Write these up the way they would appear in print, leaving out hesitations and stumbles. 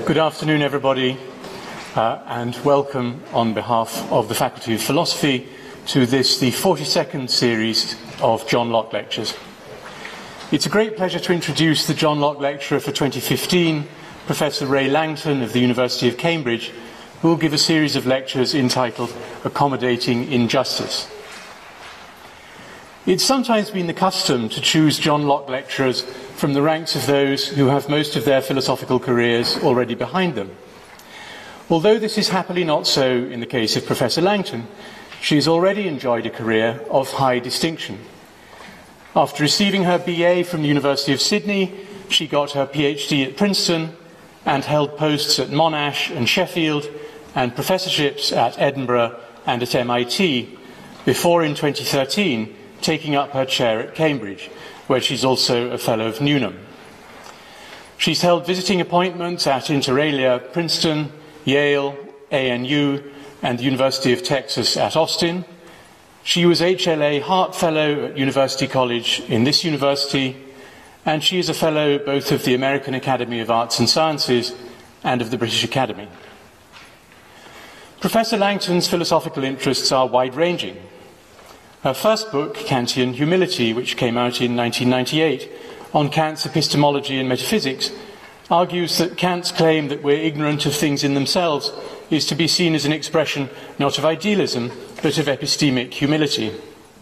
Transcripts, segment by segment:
Good afternoon, everybody, and welcome on behalf of the Faculty of Philosophy to this, the 42nd series of John Locke Lectures. It's a great pleasure to introduce the John Locke Lecturer for 2015, Professor Ray Langton of the University of Cambridge, who will give a series of lectures entitled Accommodating Injustice. It's sometimes been the custom to choose John Locke lecturers from the ranks of those who have most of their philosophical careers already behind them. Although this is happily not so in the case of Professor Langton, she has already enjoyed a career of high distinction. After receiving her BA from the University of Sydney, she got her PhD at Princeton and held posts at Monash and Sheffield and professorships at Edinburgh and at MIT, before in 2013 taking up her chair at Cambridge, where she's also a Fellow of Newnham. She's held visiting appointments at Inter Alia, Princeton, Yale, ANU, and the University of Texas at Austin. She was HLA Hart Fellow at University College in this university, and she is a Fellow both of the American Academy of Arts and Sciences and of the British Academy. Professor Langton's philosophical interests are wide-ranging. Her first book, Kantian Humility, which came out in 1998, on Kant's epistemology and metaphysics, argues that Kant's claim that we're ignorant of things in themselves is to be seen as an expression not of idealism, but of epistemic humility.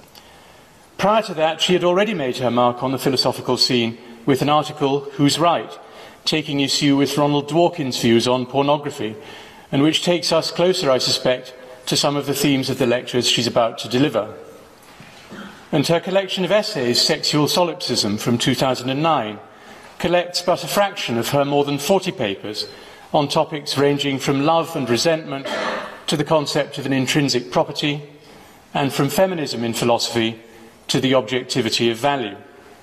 Prior to that, she had already made her mark on the philosophical scene with an article, Who's Right?, taking issue with Ronald Dworkin's views on pornography, and which takes us closer, I suspect, to some of the themes of the lectures she's about to deliver. And her collection of essays, Sexual Solipsism, from 2009, collects but a fraction of her more than 40 papers on topics ranging from love and resentment to the concept of an intrinsic property, and from feminism in philosophy to the objectivity of value.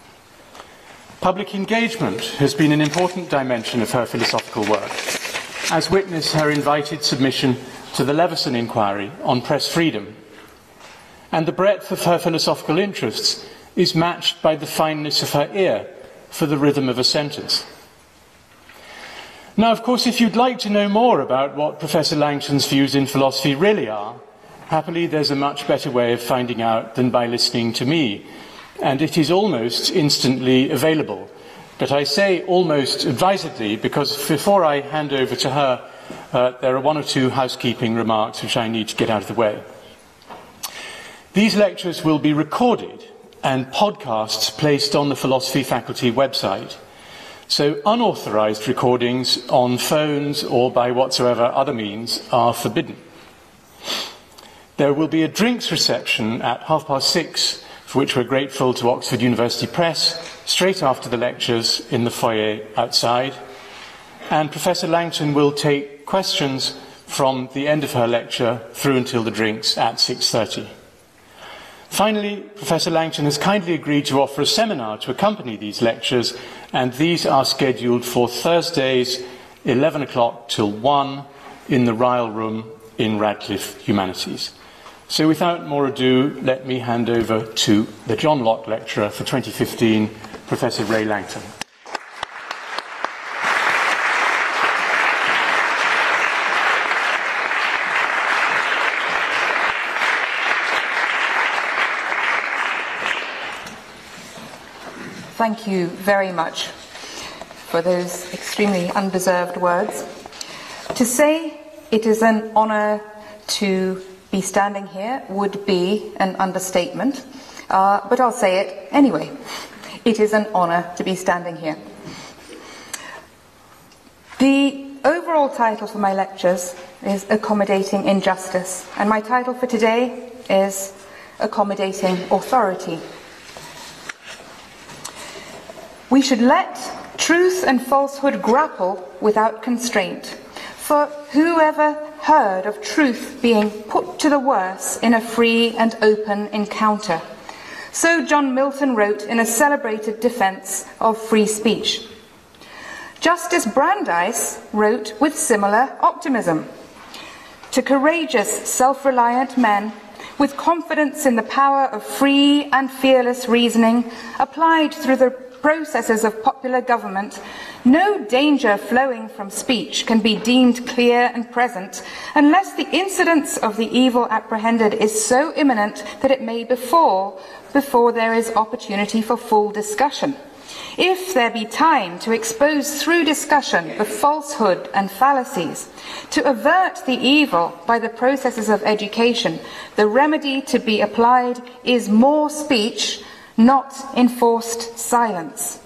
Public engagement has been an important dimension of her philosophical work, as witness her invited submission to the Leveson Inquiry on press freedom. And the breadth of her philosophical interests is matched by the fineness of her ear for the rhythm of a sentence. Now, of course, if you'd like to know more about what Professor Langton's views in philosophy really are, happily there's a much better way of finding out than by listening to me, and it is almost instantly available. But I say almost advisedly because before I hand over to her, there are one or two housekeeping remarks which I need to get out of the way. These lectures will be recorded and podcasts placed on the Philosophy Faculty website. So unauthorized recordings on phones or by whatsoever other means are forbidden. There will be a drinks reception at 6:30, for which we're grateful to Oxford University Press, straight after the lectures in the foyer outside. And Professor Langton will take questions from the end of her lecture through until the drinks at 6:30. Finally, Professor Langton has kindly agreed to offer a seminar to accompany these lectures, and these are scheduled for Thursdays, 11 o'clock till 1 in the Ryle Room in Radcliffe Humanities. So without more ado, let me hand over to the John Locke Lecturer for 2015, Professor Ray Langton. Thank you very much for those extremely undeserved words. To say it is an honour to be standing here would be an understatement, but I'll say it anyway. It is an honour to be standing here. The overall title for my lectures is Accommodating Injustice, and my title for today is Accommodating Authority. We should let truth and falsehood grapple without constraint, for whoever heard of truth being put to the worse in a free and open encounter? So John Milton wrote in a celebrated defence of free speech. Justice Brandeis wrote with similar optimism. To courageous, self-reliant men, with confidence in the power of free and fearless reasoning applied through the processes of popular government, No danger flowing from speech can be deemed clear and present unless the incidence of the evil apprehended is so imminent that it may before there is opportunity for full discussion. If there be time to expose through discussion the falsehood and fallacies, to avert the evil by the processes of education, the remedy to be applied is more speech, not enforced silence.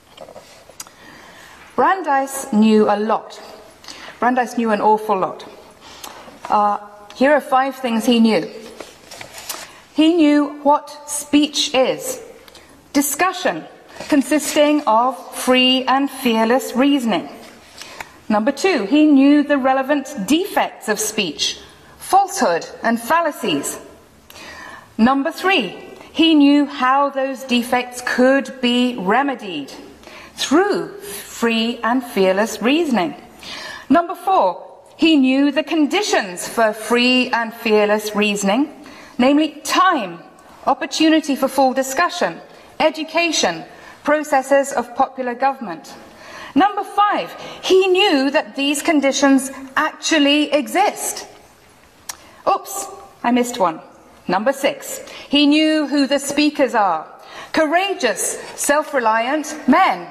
Brandeis knew a lot. Brandeis knew an awful lot. Here are 5 things he knew. He knew what speech is. Discussion, consisting of free and fearless reasoning. Number 2, he knew the relevant defects of speech, falsehood and fallacies. Number 3, he knew how those defects could be remedied through free and fearless reasoning. Number 4, he knew the conditions for free and fearless reasoning, namely time, opportunity for full discussion, education, processes of popular government. Number 5, he knew that these conditions actually exist. Oops, I missed one. Number 6, he knew who the speakers are. Courageous, self-reliant men.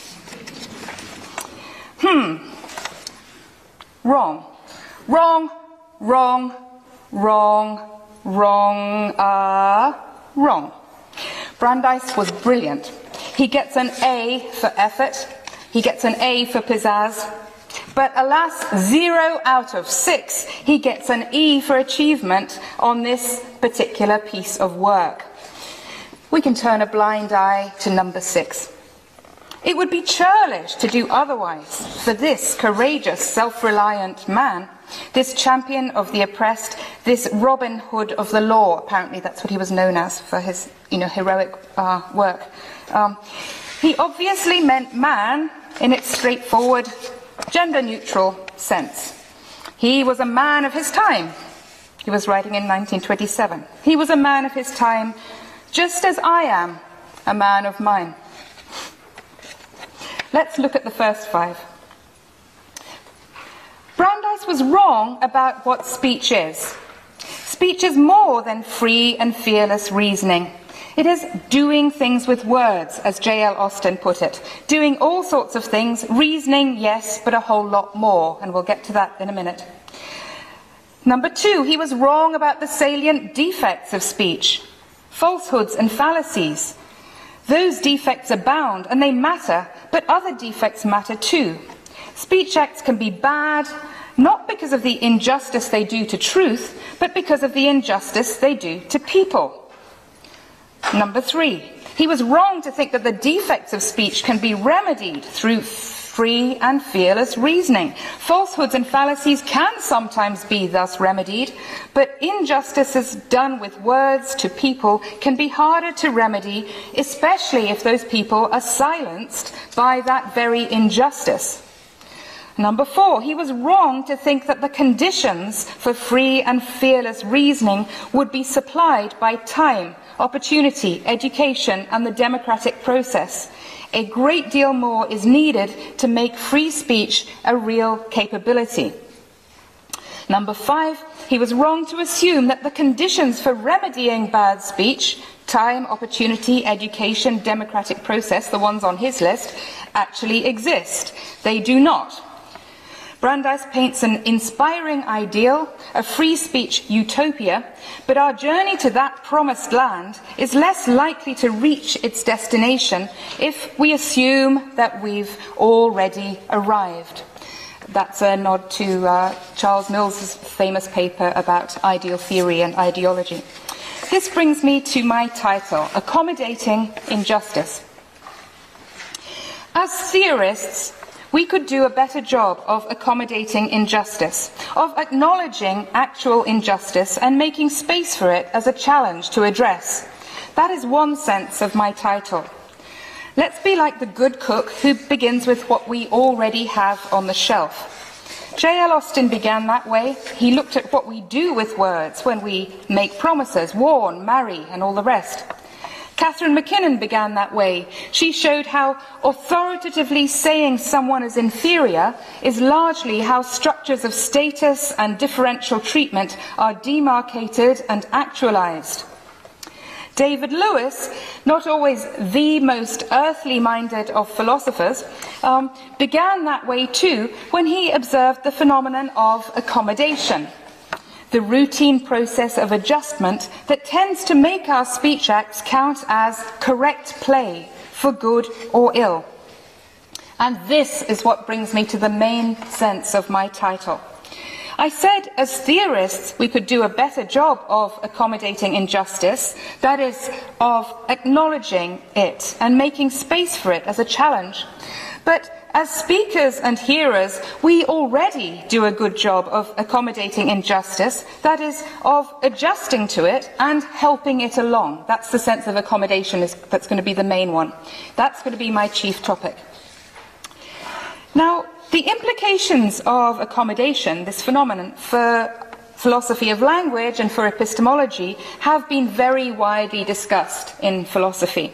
Wrong. Wrong, wrong, wrong, wrong, wrong. Brandeis was brilliant. He gets an A for effort. He gets an A for pizzazz. But alas, 0 out of 6, he gets an E for achievement on this particular piece of work. We can turn a blind eye to number 6. It would be churlish to do otherwise for this courageous, self-reliant man, this champion of the oppressed, this Robin Hood of the law. Apparently that's what he was known as for his, heroic work. He obviously meant man in its straightforward, gender-neutral sense. He was a man of his time. He was writing in 1927. He was a man of his time, just as I am a man of mine. Let's look at the first 5. Brandeis was wrong about what speech is. Speech is more than free and fearless reasoning. It is doing things with words, as J.L. Austin put it. Doing all sorts of things, reasoning, yes, but a whole lot more, and we'll get to that in a minute. Number 2, he was wrong about the salient defects of speech, falsehoods and fallacies. Those defects abound, and they matter, but other defects matter too. Speech acts can be bad, not because of the injustice they do to truth, but because of the injustice they do to people. Number 3, he was wrong to think that the defects of speech can be remedied through free and fearless reasoning. Falsehoods and fallacies can sometimes be thus remedied, but injustices done with words to people can be harder to remedy, especially if those people are silenced by that very injustice. Number 4, he was wrong to think that the conditions for free and fearless reasoning would be supplied by time, opportunity, education, and the democratic process. A great deal more is needed to make free speech a real capability. Number 5, he was wrong to assume that the conditions for remedying bad speech, time, opportunity, education, democratic process, the ones on his list, actually exist. They do not. Brandeis paints an inspiring ideal, a free speech utopia, but our journey to that promised land is less likely to reach its destination if we assume that we've already arrived. That's a nod to Charles Mills's famous paper about ideal theory and ideology. This brings me to my title, Accommodating Injustice. As theorists, we could do a better job of accommodating injustice, of acknowledging actual injustice and making space for it as a challenge to address. That is one sense of my title. Let's be like the good cook who begins with what we already have on the shelf. J.L. Austin began that way. He looked at what we do with words when we make promises, warn, marry, and all the rest. Catherine MacKinnon began that way. She showed how authoritatively saying someone is inferior is largely how structures of status and differential treatment are demarcated and actualized. David Lewis, not always the most earthly-minded of philosophers, began that way too when he observed the phenomenon of accommodation, the routine process of adjustment that tends to make our speech acts count as correct play for good or ill. And this is what brings me to the main sense of my title. I said, as theorists, we could do a better job of accommodating injustice, that is, of acknowledging it and making space for it as a challenge. But as speakers and hearers, we already do a good job of accommodating injustice, that is, of adjusting to it and helping it along. That's the sense of accommodation that's going to be the main one. That's going to be my chief topic. Now, the implications of accommodation, this phenomenon, for philosophy of language and for epistemology have been very widely discussed in philosophy.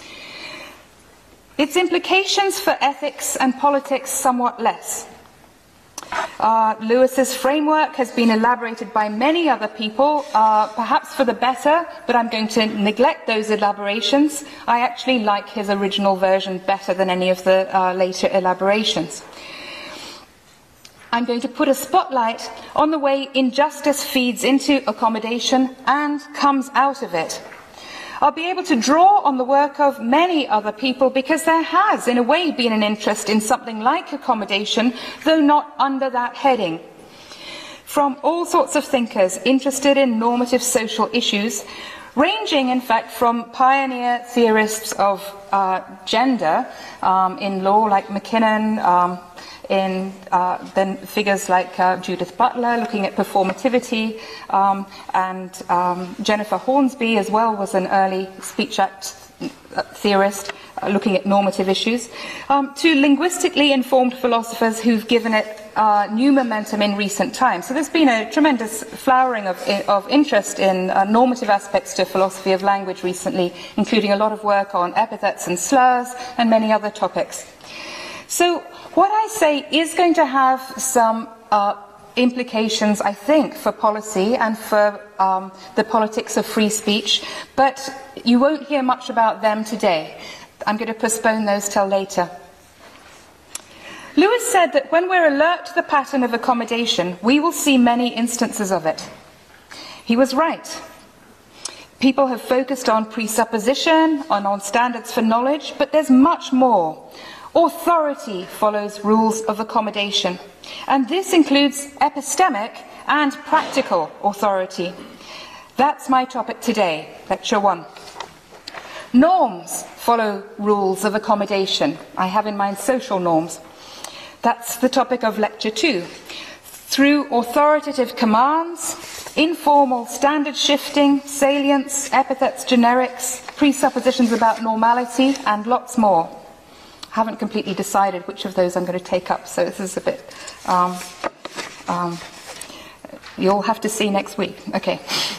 Its implications for ethics and politics somewhat less. Lewis's framework has been elaborated by many other people, perhaps for the better, but I'm going to neglect those elaborations. I actually like his original version better than any of the later elaborations. I'm going to put a spotlight on the way injustice feeds into accommodation and comes out of it. I'll be able to draw on the work of many other people because there has, in a way, been an interest in something like accommodation, though not under that heading. From all sorts of thinkers interested in normative social issues, ranging, in fact, from pioneer theorists of gender in law like MacKinnon, then figures like Judith Butler looking at performativity, and Jennifer Hornsby as well was an early speech act theorist looking at normative issues, to linguistically informed philosophers who've given it new momentum in recent times. So there's been a tremendous flowering of interest in normative aspects to philosophy of language recently, including a lot of work on epithets and slurs and many other topics. So what I say is going to have some implications, I think, for policy and for the politics of free speech, but you won't hear much about them today. I'm going to postpone those till later. Lewis said that when we're alert to the pattern of accommodation, we will see many instances of it. He was right. People have focused on presupposition and on standards for knowledge, but there's much more. Authority follows rules of accommodation, and this includes epistemic and practical authority. That's my topic today, Lecture 1. Norms follow rules of accommodation. I have in mind social norms. That's the topic of Lecture 2. Through authoritative commands, informal standard shifting, salience, epithets, generics, presuppositions about normality, and lots more. I haven't completely decided which of those I'm going to take up, so this is a bit... you'll have to see next week. Okay.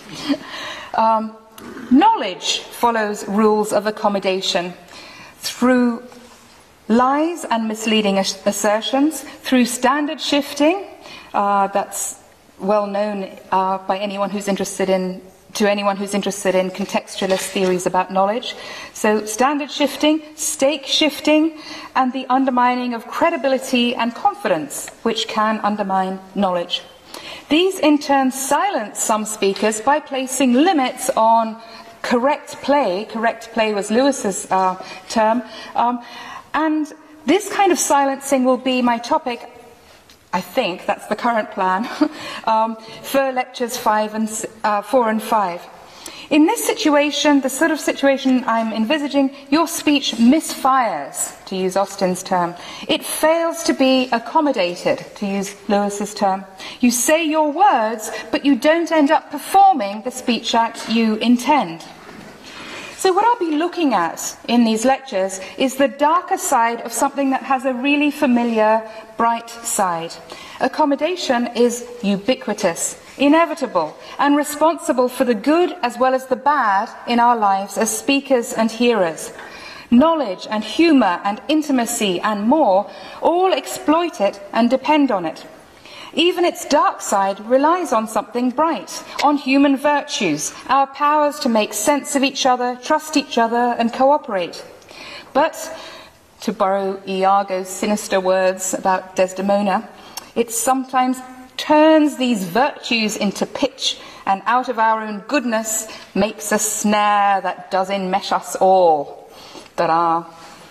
Knowledge follows rules of accommodation through lies and misleading assertions, through standard shifting, that's well known by anyone who's interested in contextualist theories about knowledge. So standard shifting, stake shifting, and the undermining of credibility and confidence, which can undermine knowledge. These in turn silence some speakers by placing limits on correct play. Correct play was Lewis's term. And this kind of silencing will be my topic, I think, that's the current plan, for lectures 4 and 5. In this situation, the sort of situation I'm envisaging, your speech misfires, to use Austin's term. It fails to be accommodated, to use Lewis's term. You say your words, but you don't end up performing the speech act you intend. So what I'll be looking at in these lectures is the darker side of something that has a really familiar, bright side. Accommodation is ubiquitous, inevitable, and responsible for the good as well as the bad in our lives as speakers and hearers. Knowledge and humour and intimacy and more all exploit it and depend on it. Even its dark side relies on something bright, on human virtues, our powers to make sense of each other, trust each other, and cooperate. But, to borrow Iago's sinister words about Desdemona, it sometimes turns these virtues into pitch, and out of our own goodness makes a snare that does enmesh us all. Ta-da!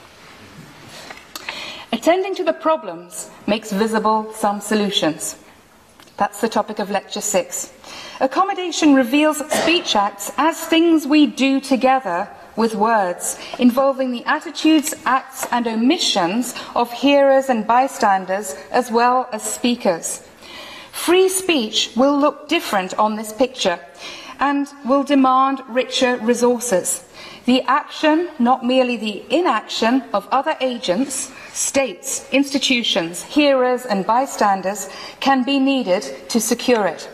Attending to the problems makes visible some solutions. That's the topic of Lecture 6. Accommodation reveals speech acts as things we do together with words, involving the attitudes, acts and omissions of hearers and bystanders as well as speakers. Free speech will look different on this picture and will demand richer resources. The action, not merely the inaction, of other agents, states, institutions, hearers and bystanders can be needed to secure it.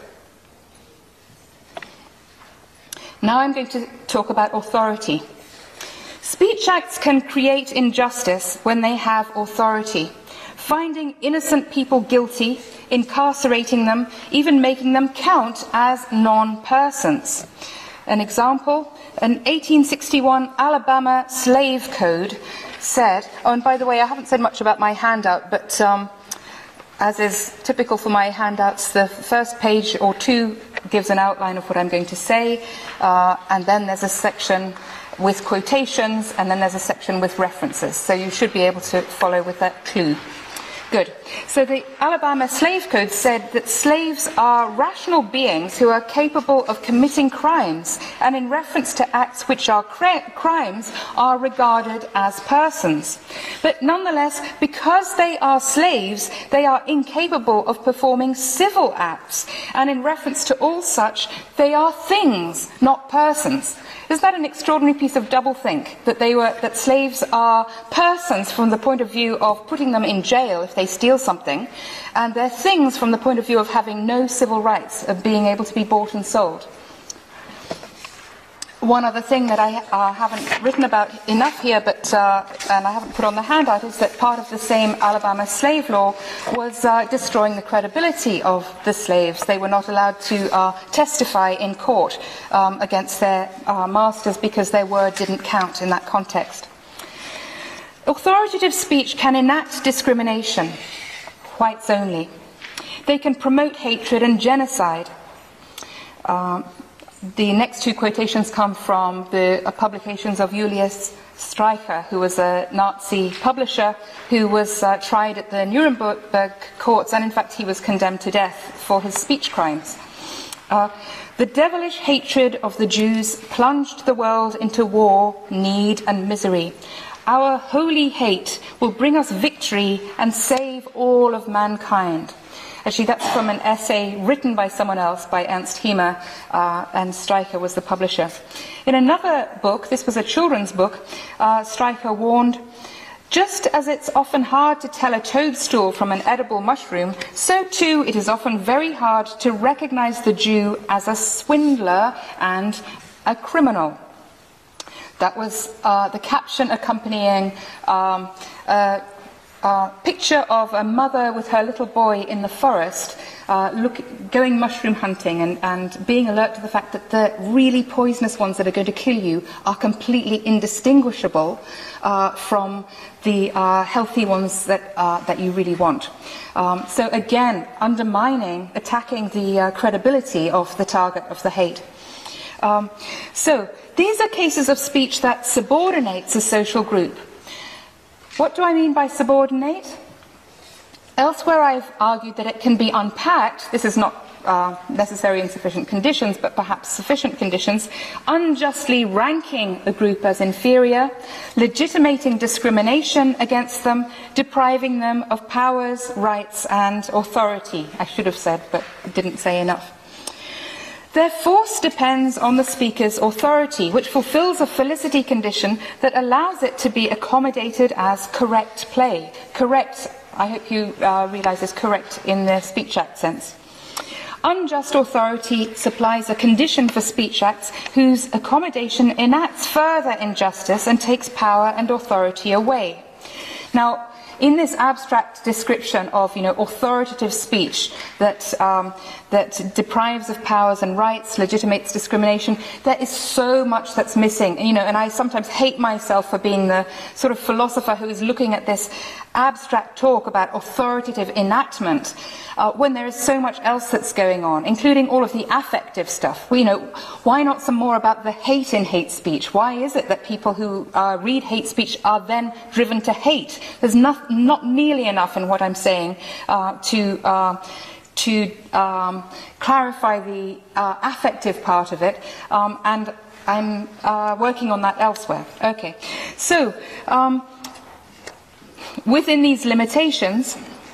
Now I'm going to talk about authority. Speech acts can create injustice when they have authority, finding innocent people guilty, incarcerating them, even making them count as non-persons. An example, an 1861 Alabama slave code said, oh, and by the way, I haven't said much about my handout, but as is typical for my handouts, the first page or two gives an outline of what I'm going to say, and then there's a section with quotations, and then there's a section with references. So you should be able to follow with that clue. Good. So the Alabama Slave Code said that slaves are rational beings who are capable of committing crimes, and in reference to acts which are crimes are regarded as persons. But nonetheless, because they are slaves, they are incapable of performing civil acts, and in reference to all such, they are things, not persons. Isn't that an extraordinary piece of doublethink, that slaves are persons from the point of view of putting them in jail if they steal something, and they're things from the point of view of having no civil rights, of being able to be bought and sold? One other thing that I haven't written about enough here, but and I haven't put on the handout, is that part of the same Alabama slave law was destroying the credibility of the slaves. They were not allowed to testify in court against their masters because their word didn't count in that context. Authoritative speech can enact discrimination, whites only. They can promote hatred and genocide. The next two quotations come from the publications of Julius Streicher, who was a Nazi publisher who was tried at the Nuremberg courts, and in fact he was condemned to death for his speech crimes. The devilish hatred of the Jews plunged the world into war, need and misery. Our holy hate will bring us victory and save all of mankind. Actually, that's from an essay written by someone else, by Ernst Hiemer, and Streicher was the publisher. In another book, this was a children's book, Streicher warned, just as it's often hard to tell a toadstool from an edible mushroom, so too it is often very hard to recognize the Jew as a swindler and a criminal. That was the caption accompanying picture of a mother with her little boy in the forest going mushroom hunting and being alert to the fact that the really poisonous ones that are going to kill you are completely indistinguishable from the healthy ones that you really want. So again, undermining, attacking the credibility of the target of the hate. So these are cases of speech that subordinates a social group. What do I mean by subordinate? Elsewhere I've argued that it can be unpacked, this is not necessary in sufficient conditions, but perhaps sufficient conditions, unjustly ranking a group as inferior, legitimating discrimination against them, depriving them of powers, rights and authority. I should have said, but didn't say enough. Their force depends on the speaker's authority, which fulfills a felicity condition that allows it to be accommodated as correct play. Correct, I hope you realise, is correct in the Speech Act sense. Unjust authority supplies a condition for speech acts whose accommodation enacts further injustice and takes power and authority away. Now, in this abstract description of, authoritative speech that deprives of powers and rights, legitimates discrimination, there is so much that's missing. And I sometimes hate myself for being the sort of philosopher who is looking at this abstract talk about authoritative enactment when there is so much else that's going on, including all of the affective stuff. Why not some more about the hate in hate speech? Why is it that people who read hate speech are then driven to hate? There's not nearly enough in what I'm saying to clarify the affective part of it, and I'm working on that elsewhere. Okay, so within these limitations,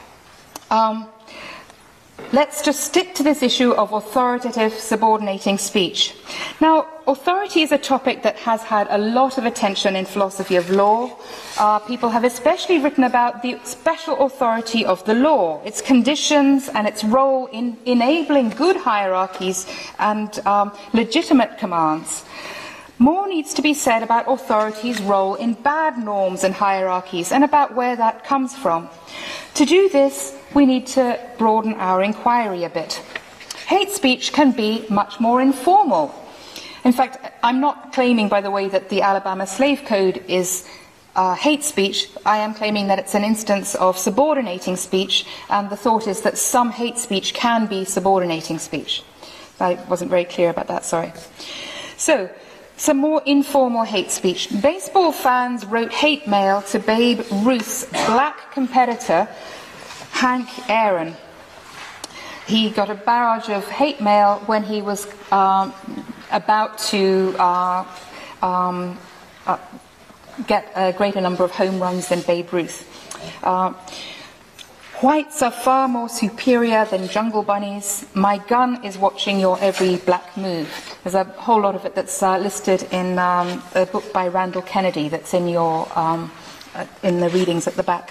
let's just stick to this issue of authoritative subordinating speech. Now, authority is a topic that has had a lot of attention in philosophy of law. People have especially written about the special authority of the law, its conditions and its role in enabling good hierarchies and legitimate commands. More needs to be said about authority's role in bad norms and hierarchies and about where that comes from. To do this, we need to broaden our inquiry a bit. Hate speech can be much more informal. In fact, I'm not claiming, by the way, that the Alabama Slave Code is hate speech. I am claiming that it's an instance of subordinating speech, and the thought is that some hate speech can be subordinating speech. I wasn't very clear about that, sorry. So, some more informal hate speech. Baseball fans wrote hate mail to Babe Ruth's black competitor, Hank Aaron. He got a barrage of hate mail when he was about to get a greater number of home runs than Babe Ruth. Whites are far more superior than jungle bunnies. My gun is watching your every black move. There's a whole lot of it that's listed in a book by Randall Kennedy that's in your in the readings at the back.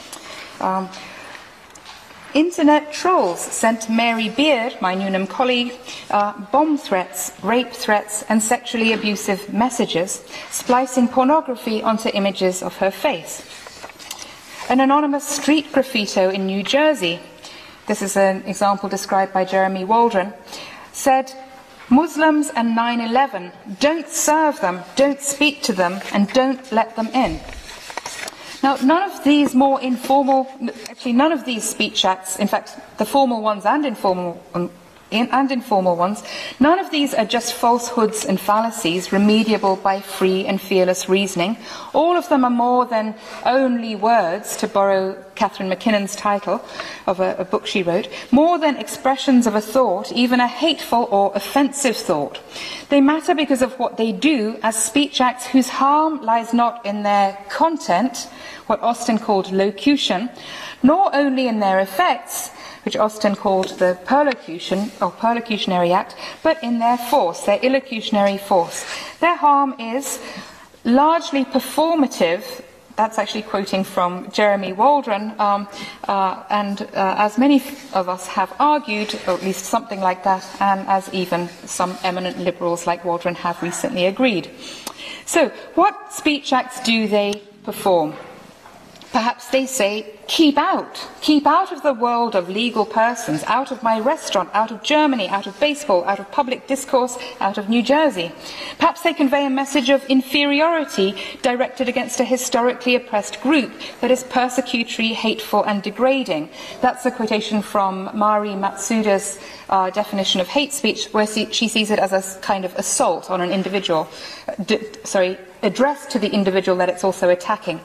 Internet trolls sent Mary Beard, my Newnham colleague, bomb threats, rape threats and sexually abusive messages, splicing pornography onto images of her face. An anonymous street graffito in New Jersey, this is an example described by Jeremy Waldron, said, "Muslims and 9/11, don't serve them, don't speak to them, and don't let them in." Now, none of these more informal, actually none of these speech acts, in fact, the formal ones and informal ones, none of these are just falsehoods and fallacies remediable by free and fearless reasoning. All of them are more than only words, to borrow Catherine McKinnon's title of a book she wrote, more than expressions of a thought, even a hateful or offensive thought. They matter because of what they do as speech acts whose harm lies not in their content, what Austen called locution, nor only in their effects, which Austen called the perlocution or perlocutionary act, but in their force, their illocutionary force. Their harm is largely performative. That's actually quoting from Jeremy Waldron, and as many of us have argued, or at least something like that, and as even some eminent liberals like Waldron have recently agreed. So, what speech acts do they perform? Perhaps they say, keep out of the world of legal persons, out of my restaurant, out of Germany, out of baseball, out of public discourse, out of New Jersey. Perhaps they convey a message of inferiority directed against a historically oppressed group that is persecutory, hateful and degrading. That's a quotation from Mari Matsuda's definition of hate speech, where she sees it as a kind of assault on an individual, addressed to the individual that it's also attacking.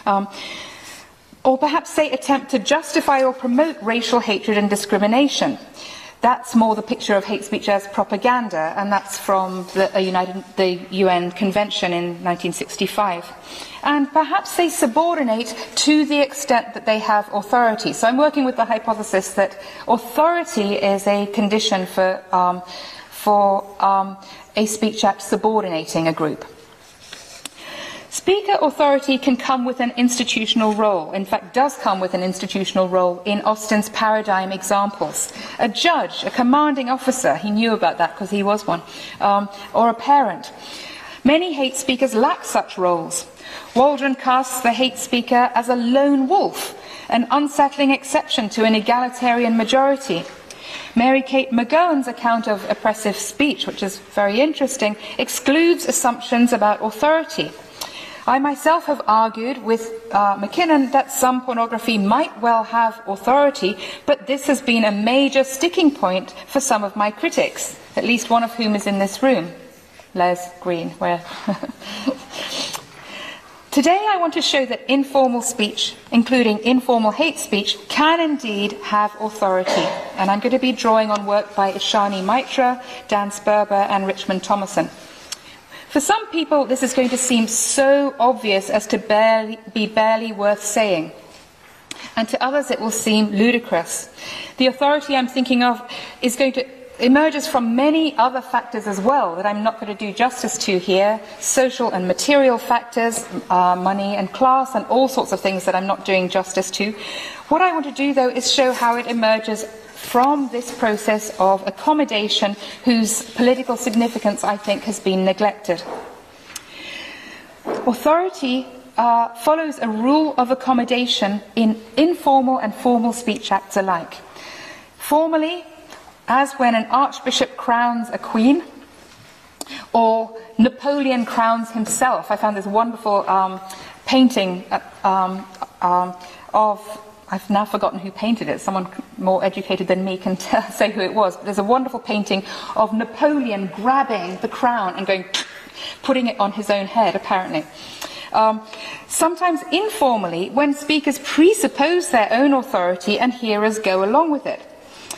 Or perhaps they attempt to justify or promote racial hatred and discrimination. That's more the picture of hate speech as propaganda, and that's from the UN Convention in 1965. And perhaps they subordinate to the extent that they have authority. So I'm working with the hypothesis that authority is a condition for for a Speech Act subordinating a group. Speaker authority can come with an institutional role, in fact does come with an institutional role in Austin's paradigm examples. A judge, a commanding officer, he knew about that because he was one, or a parent. Many hate speakers lack such roles. Waldron casts the hate speaker as a lone wolf, an unsettling exception to an egalitarian majority. Mary Kate McGowan's account of oppressive speech, which is very interesting, excludes assumptions about authority. I myself have argued with Mackinnon that some pornography might well have authority, but this has been a major sticking point for some of my critics, at least one of whom is in this room. Les Green, where... Today I want to show that informal speech, including informal hate speech, can indeed have authority. And I'm going to be drawing on work by Ishani Mitra, Dan Sperber and Richmond Thomason. For some people this is going to seem so obvious as to be barely worth saying. And to others it will seem ludicrous. The authority I'm thinking of is going to emerges from many other factors as well that I'm not going to do justice to here, social and material factors, money and class, and all sorts of things that I'm not doing justice to. What I want to do, though, is show how it emerges from this process of accommodation whose political significance, I think, has been neglected. Authority follows a rule of accommodation in informal and formal speech acts alike. Formally, as when an archbishop crowns a queen, or Napoleon crowns himself. I found this wonderful painting of, I've now forgotten who painted it, someone more educated than me can say who it was, but there's a wonderful painting of Napoleon grabbing the crown and going, putting it on his own head, apparently. Sometimes informally, when speakers presuppose their own authority and hearers go along with it.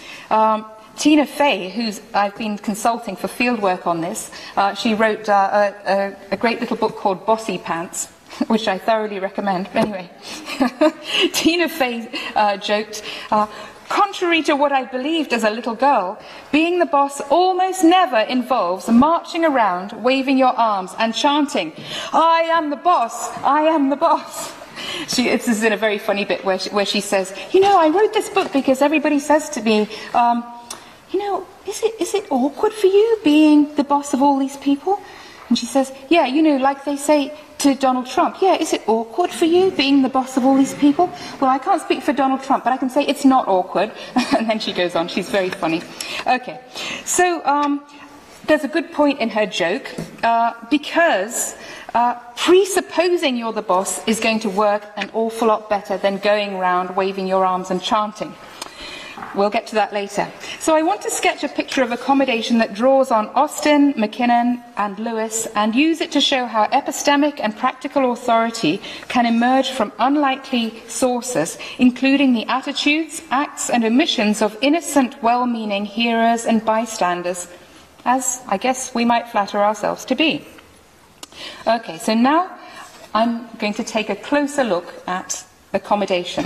Tina Fey, who's I've been consulting for fieldwork on this, she wrote a great little book called Bossy Pants, which I thoroughly recommend. Anyway, Tina Fey joked, contrary to what I believed as a little girl, being the boss almost never involves marching around, waving your arms and chanting, "I am the boss, I am the boss." This is in a very funny bit where she says, you know, I wrote this book because everybody says to me, you know, is it awkward for you being the boss of all these people? And she says, yeah, you know, like they say to Donald Trump, yeah, is it awkward for you being the boss of all these people? Well, I can't speak for Donald Trump, but I can say it's not awkward. And then she goes on, she's very funny. Okay, so there's a good point in her joke, because presupposing you're the boss is going to work an awful lot better than going around waving your arms and chanting. We'll get to that later. So I want to sketch a picture of accommodation that draws on Austin, Mackinnon and Lewis and use it to show how epistemic and practical authority can emerge from unlikely sources, including the attitudes, acts and omissions of innocent, well-meaning hearers and bystanders, as I guess we might flatter ourselves to be. Okay, so now I'm going to take a closer look at accommodation.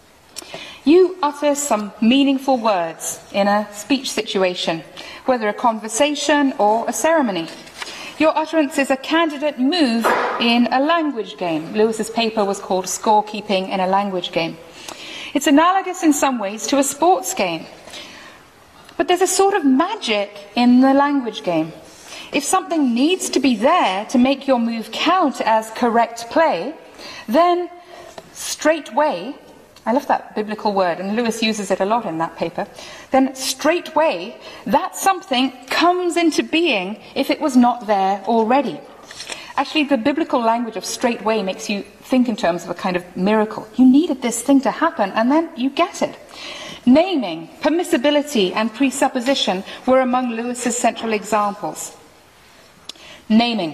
You utter some meaningful words in a speech situation, whether a conversation or a ceremony. Your utterance is a candidate move in a language game. Lewis's paper was called Scorekeeping in a Language Game. It's analogous in some ways to a sports game. But there's a sort of magic in the language game. If something needs to be there to make your move count as correct play, then straightway, I love that biblical word, and Lewis uses it a lot in that paper, then straightway, that something comes into being if it was not there already. Actually, the biblical language of straightway makes you think in terms of a kind of miracle. You needed this thing to happen, and then you get it. Naming, permissibility, and presupposition were among Lewis's central examples. Naming.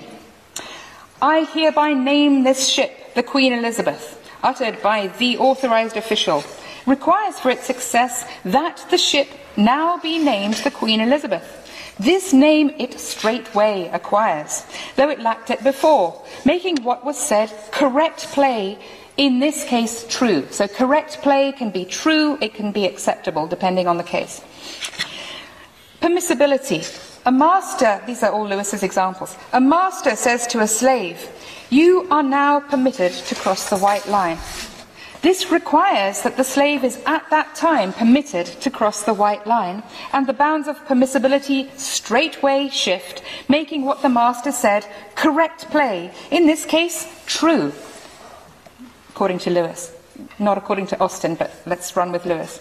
I hereby name this ship, the Queen Elizabeth, uttered by the authorized official, requires for its success that the ship now be named the Queen Elizabeth. This name it straightway acquires, though it lacked it before, making what was said correct play, in this case true. So correct play can be true, it can be acceptable, depending on the case. Permissibility. A master, these are all Lewis's examples, a master says to a slave, "You are now permitted to cross the white line." This requires that the slave is at that time permitted to cross the white line, and the bounds of permissibility straightway shift, making what the master said correct play, in this case true, according to Lewis. Not according to Austin, but let's run with Lewis.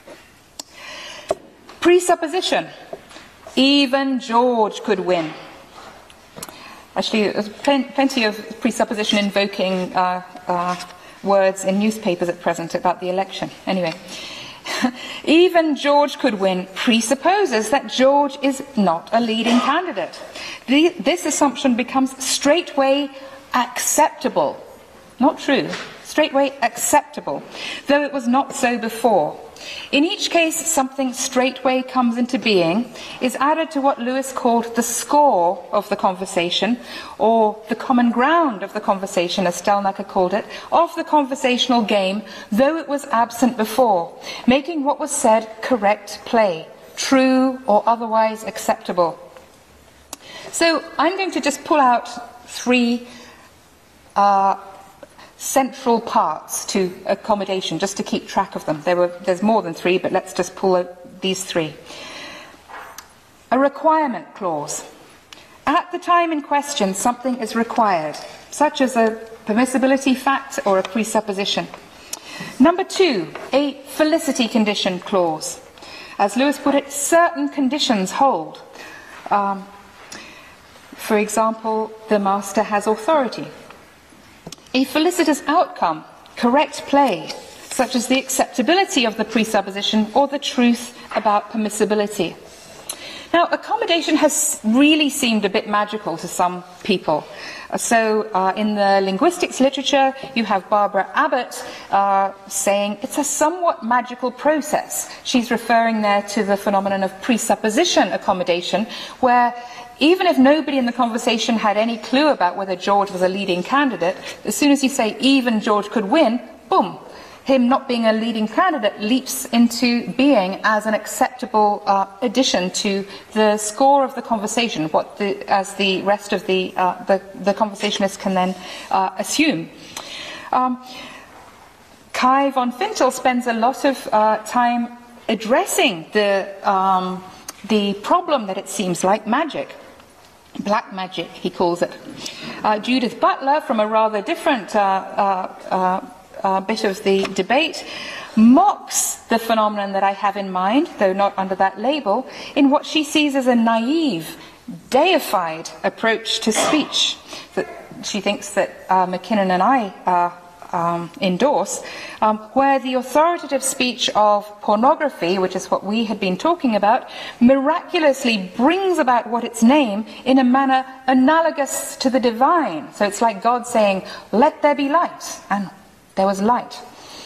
Presupposition. Even George could win. Actually, there's plenty of presupposition invoking words in newspapers at present about the election. Anyway, even George could win presupposes that George is not a leading candidate. This assumption becomes straightway acceptable. Not true. Straightway acceptable, though it was not so before. In each case, something straightway comes into being, is added to what Lewis called the score of the conversation, or the common ground of the conversation, as Stelnacker called it, of the conversational game, though it was absent before, making what was said correct play, true or otherwise acceptable. So I'm going to just pull out three central parts to accommodation, just to keep track of them. There's more than three, but let's just pull out these three. A requirement clause. At the time in question, something is required, such as a permissibility fact or a presupposition. Number two, a felicity condition clause. As Lewis put it, certain conditions hold. For example, the master has authority. A felicitous outcome, correct play, such as the acceptability of the presupposition or the truth about permissibility. Now, accommodation has really seemed a bit magical to some people. So in the linguistics literature, you have Barbara Abbott saying it's a somewhat magical process. She's referring there to the phenomenon of presupposition accommodation, where even if nobody in the conversation had any clue about whether George was a leading candidate, as soon as you say even George could win, boom, him not being a leading candidate leaps into being as an acceptable addition to the score of the conversation, as the rest of the conversationist can then assume. Kai von Fintel spends a lot of time addressing the problem that it seems like magic. Black magic, he calls it. Judith Butler, from a rather different bit of the debate, mocks the phenomenon that I have in mind, though not under that label, in what she sees as a naive, deified approach to speech that she thinks that McKinnon and I endorse, where the authoritative speech of pornography, which is what we had been talking about, miraculously brings about what its name in a manner analogous to the divine. So it's like God saying, "Let there be light," and there was light.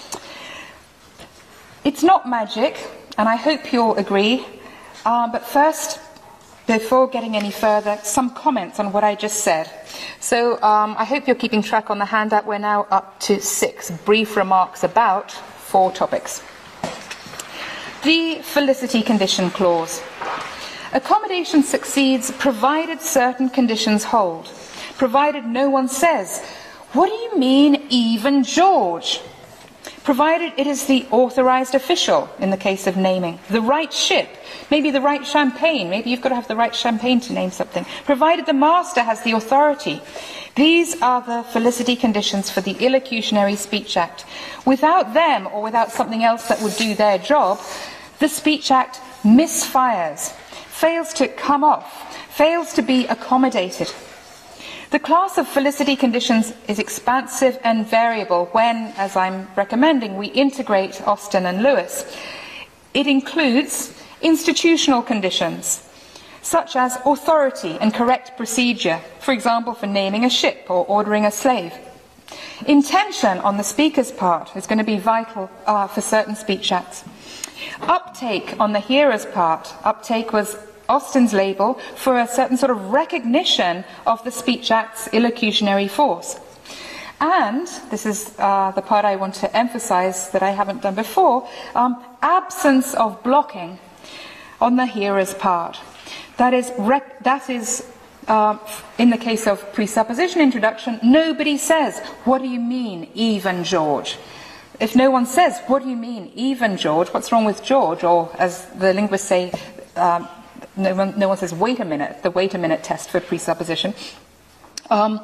It's not magic, and I hope you'll agree, but first, before getting any further, some comments on what I just said. So I hope you're keeping track on the handout. We're now up to 6 brief remarks about 4 topics. The felicity condition clause. Accommodation succeeds provided certain conditions hold, provided no one says, "What do you mean, even George?" Provided it is the authorized official, in the case of naming, the right ship, maybe the right champagne, maybe you've got to have the right champagne to name something, provided the master has the authority. These are the felicity conditions for the Illocutionary Speech Act. Without them, or without something else that would do their job, the Speech Act misfires, fails to come off, fails to be accommodated. The class of felicity conditions is expansive and variable when, as I'm recommending, we integrate Austin and Lewis. It includes institutional conditions, such as authority and correct procedure, for example, for naming a ship or ordering a slave. Intention on the speaker's part is going to be vital for certain speech acts. Uptake on the hearer's part. Uptake was Austin's label for a certain sort of recognition of the speech act's illocutionary force. And, this is the part I want to emphasize that I haven't done before, absence of blocking on the hearer's part. That is, in the case of presupposition introduction, nobody says, what do you mean, even George? If no one says, what do you mean, even George, what's wrong with George? Or, as the linguists say, no one says, wait a minute, the wait a minute test for presupposition. I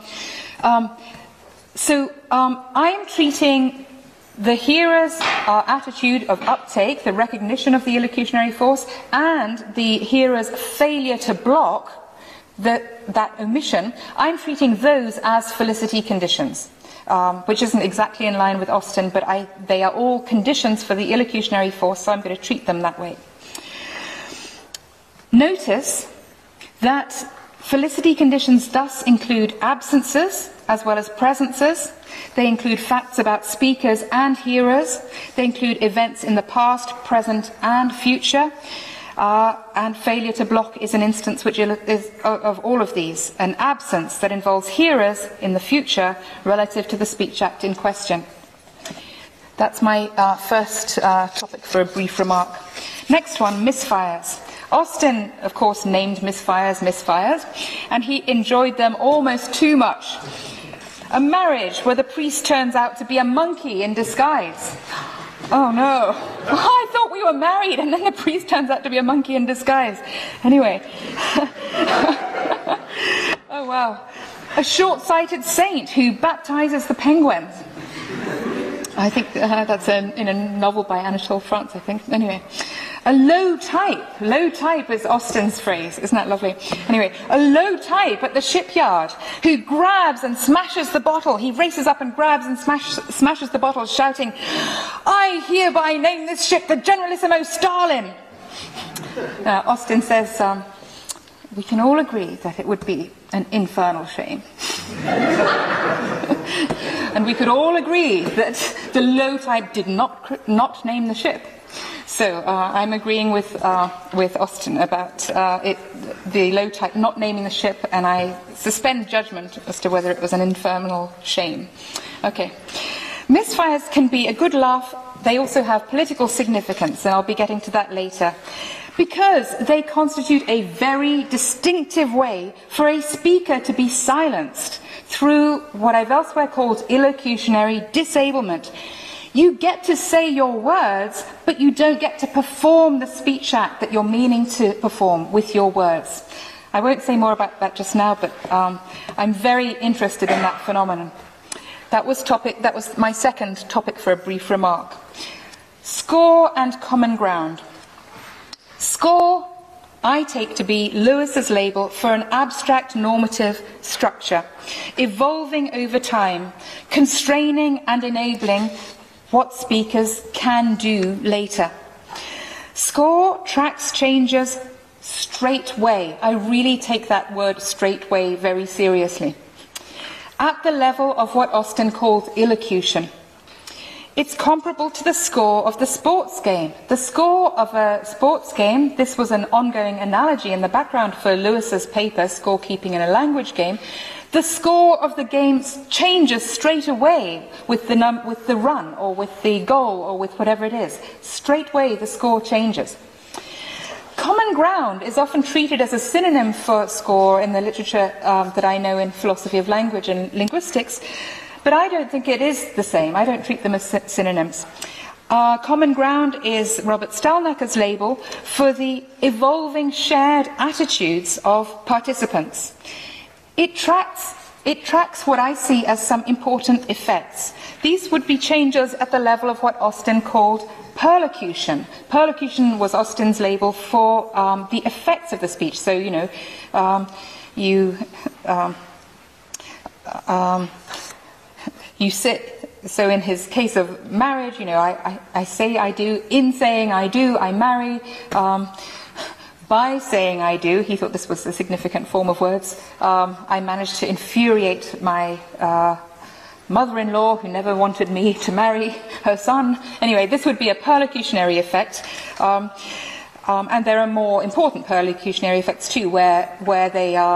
am treating the hearer's attitude of uptake, the recognition of the illocutionary force, and the hearer's failure to block that omission, I'm treating those as felicity conditions, which isn't exactly in line with Austin, but they are all conditions for the illocutionary force, so I'm going to treat them that way. Notice that felicity conditions thus include absences as well as presences. They include facts about speakers and hearers. They include events in the past, present, and future. And failure to block is an instance which is of all of these. An absence that involves hearers in the future relative to the speech act in question. That's my first topic for a brief remark. Next one, misfires. Austin, of course, named misfires, and he enjoyed them almost too much. A marriage where the priest turns out to be a monkey in disguise. Oh no, I thought we were married and then the priest turns out to be a monkey in disguise. Anyway. Oh wow. A short-sighted saint who baptizes the penguins. I think that's in a novel by Anatole France, I think. Anyway. A low type is Austin's phrase, isn't that lovely? Anyway, a low type at the shipyard who grabs and smashes the bottle. He races up and grabs and smashes the bottle, shouting, I hereby name this ship the Generalissimo Stalin. Austin says, we can all agree that it would be an infernal shame. And we could all agree that the low type did not name the ship. So I'm agreeing with Austin about the low type not naming the ship, and I suspend judgment as to whether it was an infernal shame. Okay. Misfires can be a good laugh. They also have political significance, and I'll be getting to that later, because they constitute a very distinctive way for a speaker to be silenced through what I've elsewhere called illocutionary disablement. You get to say your words, but you don't get to perform the speech act that you're meaning to perform with your words. I won't say more about that just now, but I'm very interested in that phenomenon. That was my second topic for a brief remark. Score and common ground. Score, I take to be Lewis's label for an abstract normative structure, evolving over time, constraining and enabling what speakers can do later. Score tracks changes straightway. I really take that word straightway very seriously. At the level of what Austin called illocution. It's comparable to the score of the sports game. The score of a sports game, this was an ongoing analogy in the background for Lewis's paper, Scorekeeping in a Language Game. The score of the game changes straight away with the run or with the goal or with whatever it is. Straight away the score changes. Common ground is often treated as a synonym for score in the literature that I know in philosophy of language and linguistics, but I don't think it is the same. I don't treat them as synonyms. Common ground is Robert Stalnacker's label for the evolving shared attitudes of participants. It tracks what I see as some important effects. These would be changes at the level of what Austin called perlocution. Perlocution was Austin's label for the effects of the speech. So, you sit. So in his case of marriage, I say I do. In saying I do, I marry. By saying I do, he thought this was a significant form of words, I managed to infuriate my mother-in-law, who never wanted me to marry her son. Anyway, this would be a perlocutionary effect. And there are more important perlocutionary effects too, where they are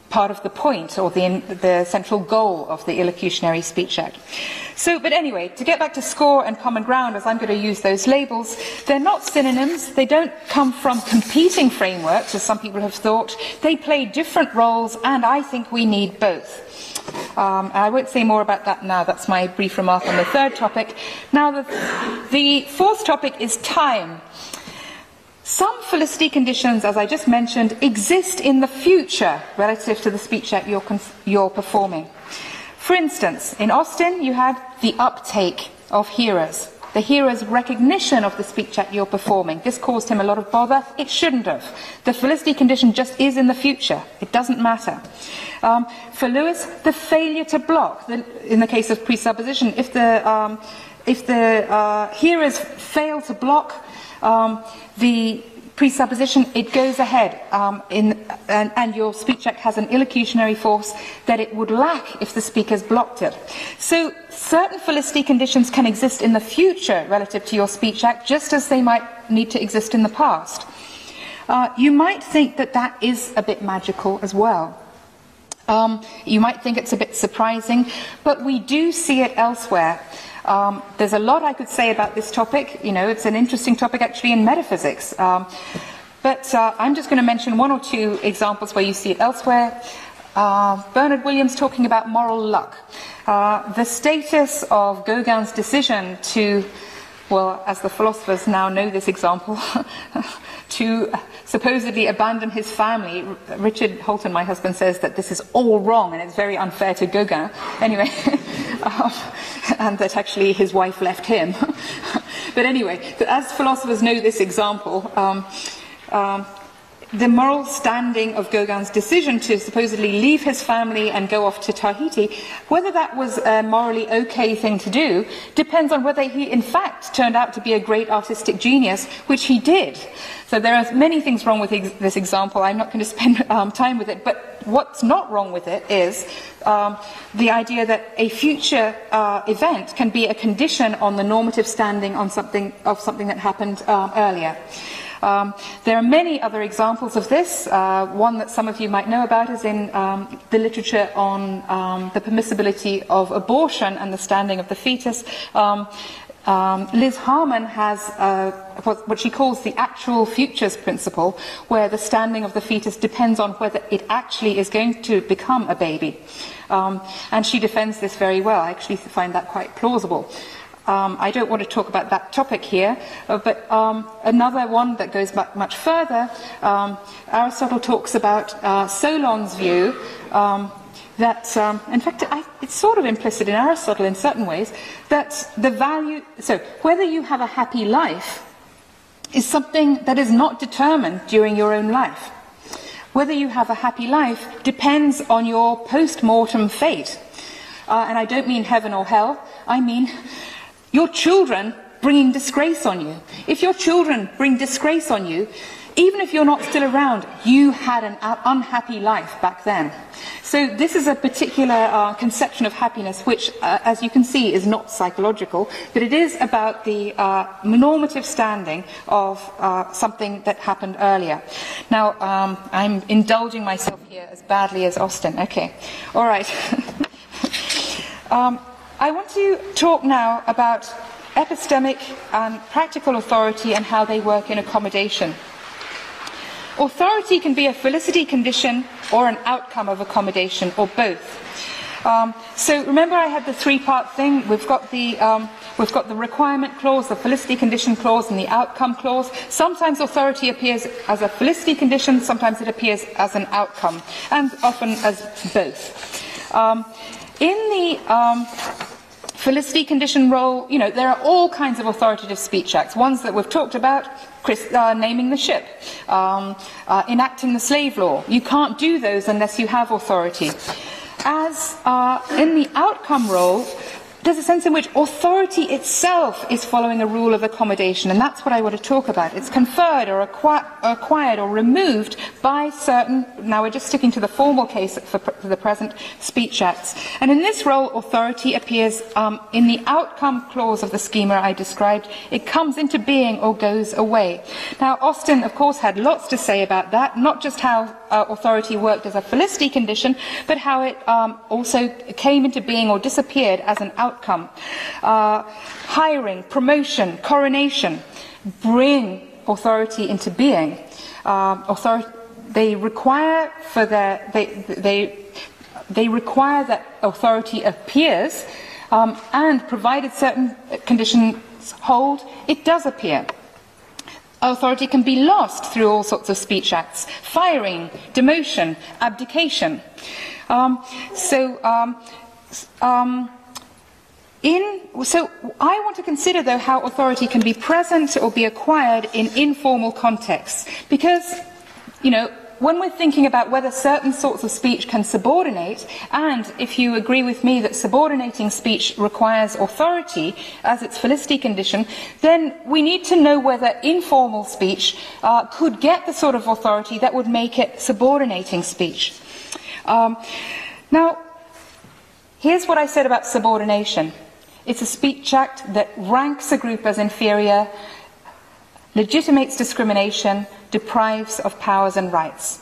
part of the point, or the central goal of the Illocutionary Speech Act. So, but anyway, to get back to score and common ground, as I'm going to use those labels, they're not synonyms. They don't come from competing frameworks, as some people have thought. They play different roles, and I think we need both. I won't say more about that now. That's my brief remark on the third topic. Now, the fourth topic is time. Some felicity conditions, as I just mentioned, exist in the future relative to the speech act you're performing. For instance, in Austin, you had the uptake of hearers, the hearer's recognition of the speech act you're performing. This caused him a lot of bother. It shouldn't have. The felicity condition just is in the future. It doesn't matter. For Lewis, the failure to block, in the case of presupposition, if the hearers fail to block the presupposition, it goes ahead, and your speech act has an illocutionary force that it would lack if the speakers blocked it. So certain felicity conditions can exist in the future relative to your speech act, just as they might need to exist in the past. You might think that that is a bit magical as well. You might think it's a bit surprising, but we do see it elsewhere. There's a lot I could say about this topic. You know, it's an interesting topic actually in metaphysics. But I'm just going to mention one or two examples where you see it elsewhere. Bernard Williams talking about moral luck. The status of Gauguin's decision to, well, as the philosophers now know this example, to supposedly abandon his family. Richard Holton, my husband, says that this is all wrong and it's very unfair to Gauguin. Anyway, and that actually his wife left him. But anyway, as philosophers know this example, the moral standing of Gauguin's decision to supposedly leave his family and go off to Tahiti, whether that was a morally okay thing to do, depends on whether he in fact turned out to be a great artistic genius, which he did. So there are many things wrong with this example. I'm not going to spend time with it, but what's not wrong with it is the idea that a future event can be a condition on the normative standing of something that happened earlier. There are many other examples of this. One that some of you might know about is in the literature on the permissibility of abortion and the standing of the fetus. Liz Harman has what she calls the actual futures principle, where the standing of the fetus depends on whether it actually is going to become a baby. And she defends this very well. I actually find that quite plausible. I don't want to talk about that topic here, but another one that goes back much further, Aristotle talks about Solon's view that, in fact, it's sort of implicit in Aristotle in certain ways, that the value, so whether you have a happy life is something that is not determined during your own life. Whether you have a happy life depends on your post-mortem fate. And I don't mean heaven or hell, I mean your children bringing disgrace on you. If your children bring disgrace on you, even if you're not still around, you had an unhappy life back then. So this is a particular conception of happiness which, as you can see, is not psychological, but it is about the normative standing of something that happened earlier. Now, I'm indulging myself here as badly as Austin. Okay, all right. I want to talk now about epistemic and practical authority and how they work in accommodation. Authority can be a felicity condition or an outcome of accommodation, or both. So remember I had the three-part thing. We've got the requirement clause, the felicity condition clause, and the outcome clause. Sometimes authority appears as a felicity condition, sometimes it appears as an outcome, and often as both. In the felicity condition role, you know, there are all kinds of authoritative speech acts. Ones that we've talked about, naming the ship, enacting the slave law. You can't do those unless you have authority. As in the outcome role, there's a sense in which authority itself is following a rule of accommodation, and that's what I want to talk about. It's conferred or acquired or removed by certain, now we're just sticking to the formal case for the present, speech acts. And in this role, authority appears in the outcome clause of the schema I described. It comes into being or goes away. Now, Austin, of course, had lots to say about that, not just how authority worked as a felicity condition, but how it also came into being or disappeared as an outcome. Hiring, promotion, coronation bring authority into being. They require that authority appears, and provided certain conditions hold, it does appear. Authority can be lost through all sorts of speech acts: firing, demotion, abdication. So I want to consider, though, how authority can be present or be acquired in informal contexts. Because, when we're thinking about whether certain sorts of speech can subordinate, and if you agree with me that subordinating speech requires authority as its felicity condition, then we need to know whether informal speech could get the sort of authority that would make it subordinating speech. Now, here's what I said about subordination. It's a speech act that ranks a group as inferior, legitimates discrimination, deprives of powers and rights.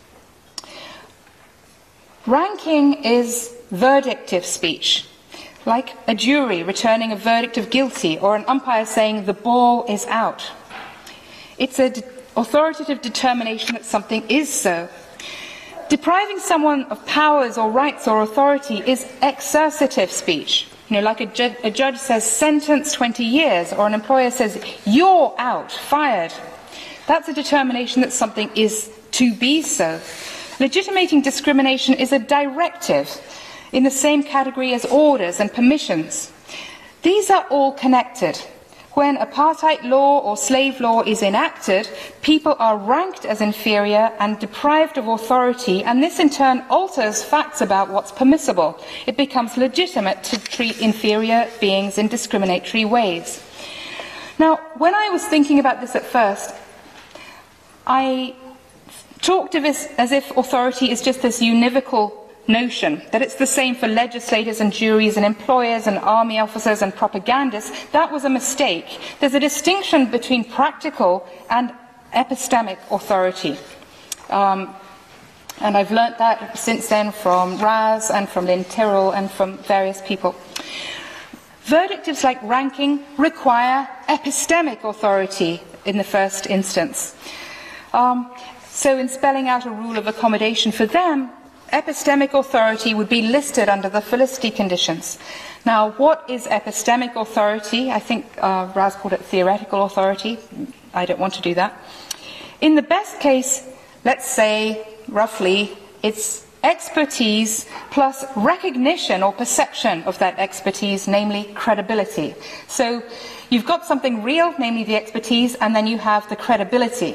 Ranking is verdictive speech, like a jury returning a verdict of guilty or an umpire saying the ball is out. It's an authoritative determination that something is so. Depriving someone of powers or rights or authority is exercitive speech. Like a judge says, sentence 20 years, or an employer says, you're out, fired. That's a determination that something is to be so. Legitimating discrimination is a directive in the same category as orders and permissions. These are all connected. When apartheid law or slave law is enacted, people are ranked as inferior and deprived of authority, and this in turn alters facts about what's permissible. It becomes legitimate to treat inferior beings in discriminatory ways. Now, when I was thinking about this at first, I talked of it as if authority is just this univocal notion, that it's the same for legislators and juries and employers and army officers and propagandists. That was a mistake. There's a distinction between practical and epistemic authority. And I've learnt that since then from Raz and from Lynn Tyrrell and from various people. Verdictives like ranking require epistemic authority in the first instance. So in spelling out a rule of accommodation for them, epistemic authority would be listed under the felicity conditions. Now, what is epistemic authority? I think Raz called it theoretical authority. I don't want to do that. In the best case, let's say, roughly, it's expertise plus recognition or perception of that expertise, namely credibility. So you've got something real, namely the expertise, and then you have the credibility.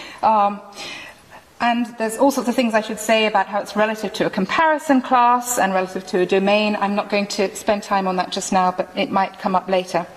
And there's all sorts of things I should say about how it's relative to a comparison class and relative to a domain. I'm not going to spend time on that just now, but it might come up later.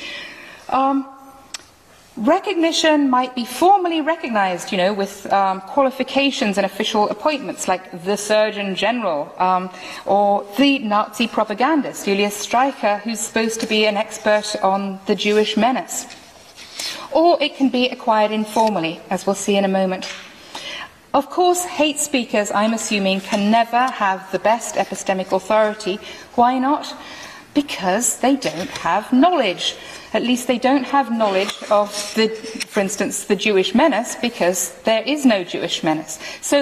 Recognition might be formally recognized, with qualifications and official appointments, like the Surgeon General or the Nazi propagandist, Julius Streicher, who's supposed to be an expert on the Jewish menace. Or it can be acquired informally, as we'll see in a moment. Of course, hate speakers, I'm assuming, can never have the best epistemic authority. Why not? Because they don't have knowledge. At least they don't have knowledge of, for instance, the Jewish menace, because there is no Jewish menace. So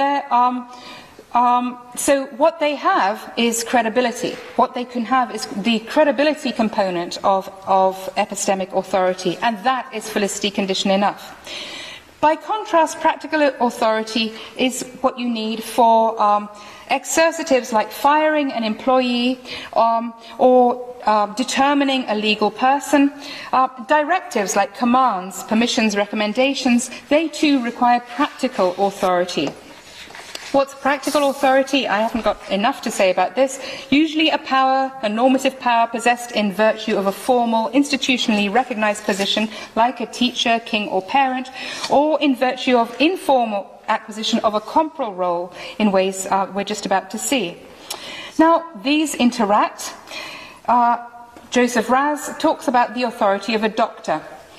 what they have is credibility. What they can have is the credibility component of epistemic authority, and that is felicity condition enough. By contrast, practical authority is what you need for exercitives like firing an employee or determining a legal person. Directives like commands, permissions, recommendations, they too require practical authority. What's practical authority? I haven't got enough to say about this. Usually a normative power possessed in virtue of a formal, institutionally recognized position, like a teacher, king or parent, or in virtue of informal acquisition of a comparable role in ways we're just about to see. Now, these interact. Joseph Raz talks about the authority of a doctor.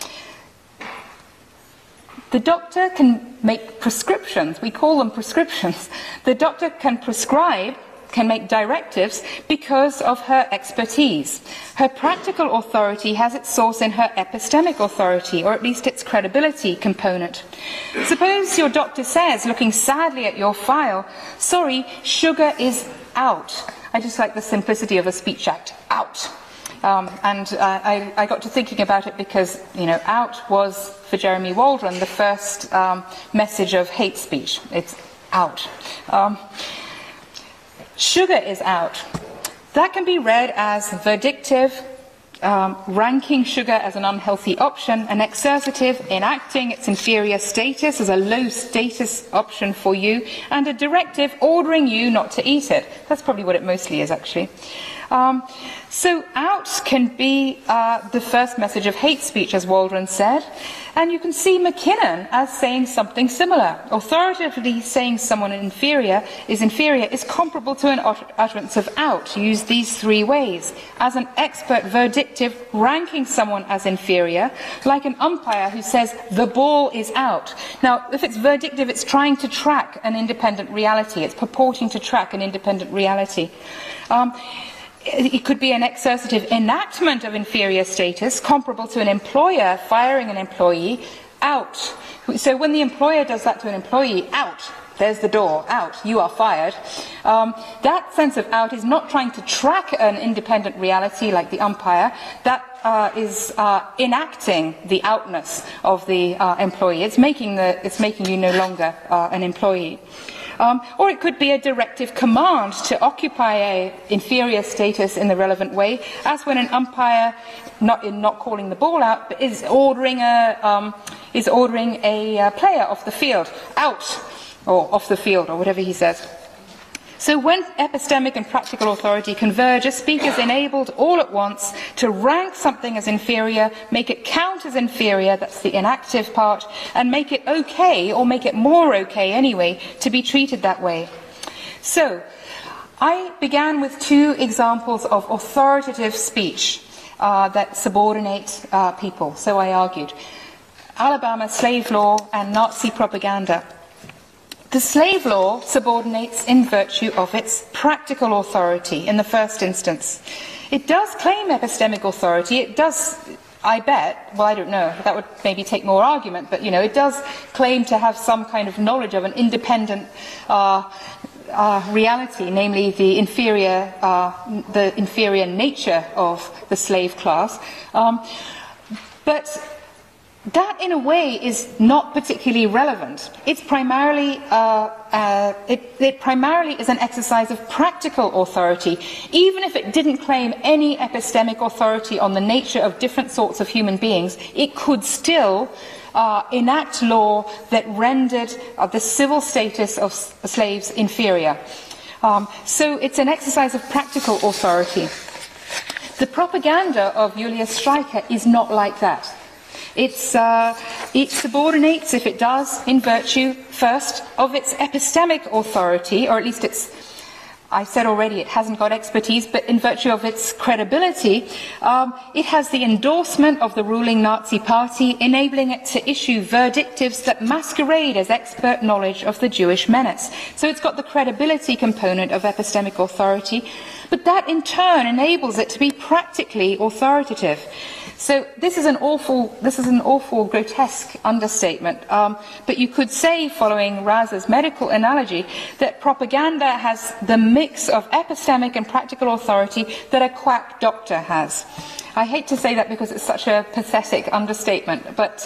The doctor can make prescriptions. We call them prescriptions. The doctor can prescribe, can make directives because of her expertise. Her practical authority has its source in her epistemic authority, or at least its credibility component. Suppose your doctor says, looking sadly at your file, "Sorry, sugar is out." I just like the simplicity of a speech act. Out. I got to thinking about it because, out was, for Jeremy Waldron, the first message of hate speech. It's out. Sugar is out. That can be read as vindictive, ranking sugar as an unhealthy option, an exercitive, enacting its inferior status as a low-status option for you, and a directive ordering you not to eat it. That's probably what it mostly is, actually. So out can be the first message of hate speech, as Waldron said, and you can see McKinnon as saying something similar. Authoritatively saying someone is comparable to an utterance of out, used these three ways. As an expert vindictive, ranking someone as inferior, like an umpire who says the ball is out. Now, if it's vindictive, it's trying to track an independent reality. It's purporting to track an independent reality. It could be an exercitive enactment of inferior status, comparable to an employer firing an employee, out. So when the employer does that to an employee, out. There's the door, out, you are fired. That sense of out is not trying to track an independent reality like the umpire. That is enacting the outness of the employee. It's making you no longer an employee. Or it could be a directive command to occupy an inferior status in the relevant way, as when an umpire, not calling the ball out, but is ordering a player off the field, out, or off the field, or whatever he says. So when epistemic and practical authority converge, a speaker is enabled all at once to rank something as inferior, make it count as inferior, that's the inactive part, and make it okay, or make it more okay anyway, to be treated that way. So, I began with two examples of authoritative speech that subordinate people, so I argued. Alabama slave law and Nazi propaganda. The slave law subordinates in virtue of its practical authority in the first instance. It does claim epistemic authority. It does, I bet, well, I don't know, that would maybe take more argument, but, it does claim to have some kind of knowledge of an independent reality, namely the inferior nature of the slave class. But that, in a way, is not particularly relevant. It's primarily, it primarily is an exercise of practical authority. Even if it didn't claim any epistemic authority on the nature of different sorts of human beings, it could still enact law that rendered the civil status of slaves inferior. So it's an exercise of practical authority. The propaganda of Julius Streicher is not like that. It subordinates, if it does, in virtue, first, of its epistemic authority, or at least I said already it hasn't got expertise, but in virtue of its credibility, it has the endorsement of the ruling Nazi party, enabling it to issue verdictives that masquerade as expert knowledge of the Jewish menace. So it's got the credibility component of epistemic authority, but that in turn enables it to be practically authoritative. So this is an awful grotesque understatement, but you could say, following Raz's medical analogy, that propaganda has the mix of epistemic and practical authority that a quack doctor has. I hate to say that because it's such a pathetic understatement, but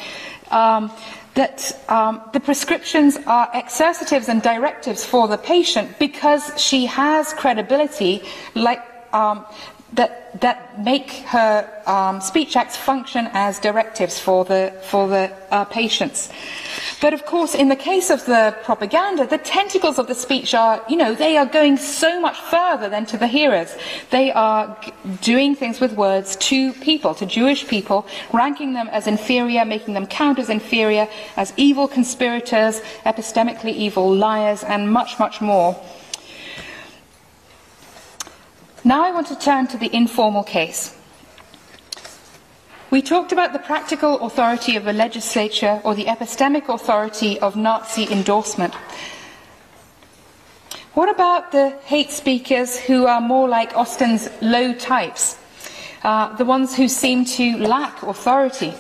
the prescriptions are exercitives and directives for the patient because she has credibility, like that make her speech acts function as directives for the patients. But of course, in the case of the propaganda, the tentacles of the speech are, they are going so much further than to the hearers. They are doing things with words to people, to Jewish people, ranking them as inferior, making them count as inferior, as evil conspirators, epistemically evil liars, and much, much more. Now I want to turn to the informal case. We talked about the practical authority of the legislature or the epistemic authority of Nazi endorsement. What about the hate speakers who are more like Austen's low types, the ones who seem to lack authority?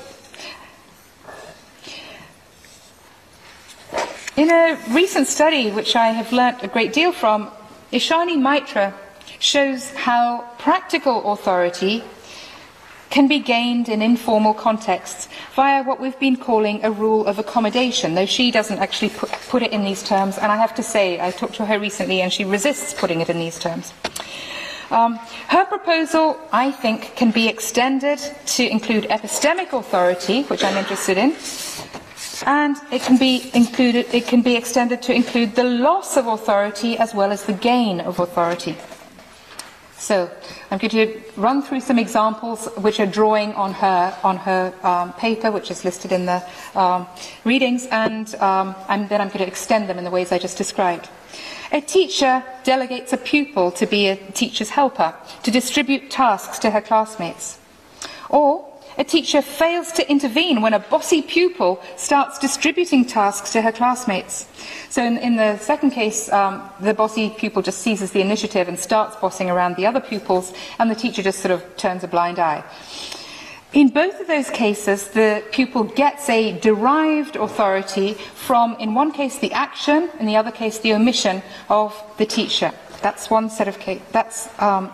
In a recent study, which I have learnt a great deal from, Ishani Maitra shows how practical authority can be gained in informal contexts via what we've been calling a rule of accommodation, though she doesn't actually put it in these terms, and I have to say, I talked to her recently and she resists putting it in these terms. Her proposal, I think, can be extended to include epistemic authority, which I'm interested in, and it can be extended to include the loss of authority as well as the gain of authority. So I'm going to run through some examples which are drawing on her paper, which is listed in the readings, and then I'm going to extend them in the ways I just described. A teacher delegates a pupil to be a teacher's helper, to distribute tasks to her classmates. Or a teacher fails to intervene when a bossy pupil starts distributing tasks to her classmates. So in the second case, the bossy pupil just seizes the initiative and starts bossing around the other pupils, and the teacher just sort of turns a blind eye. In both of those cases, the pupil gets a derived authority from, in one case, the action, in the other case, the omission of the teacher. That's one set of cases.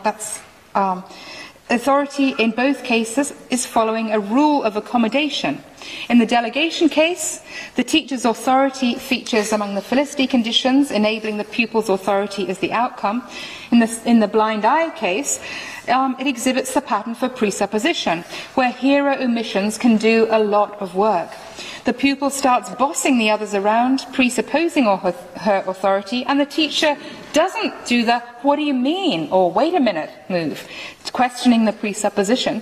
Authority in both cases is following a rule of accommodation. In the delegation case, the teacher's authority features among the felicity conditions, enabling the pupil's authority as the outcome. In the blind eye case, it exhibits the pattern for presupposition, where hearer omissions can do a lot of work. The pupil starts bossing the others around, presupposing her authority, and the teacher doesn't do the "what do you mean?" or "wait a minute" move, questioning the presupposition.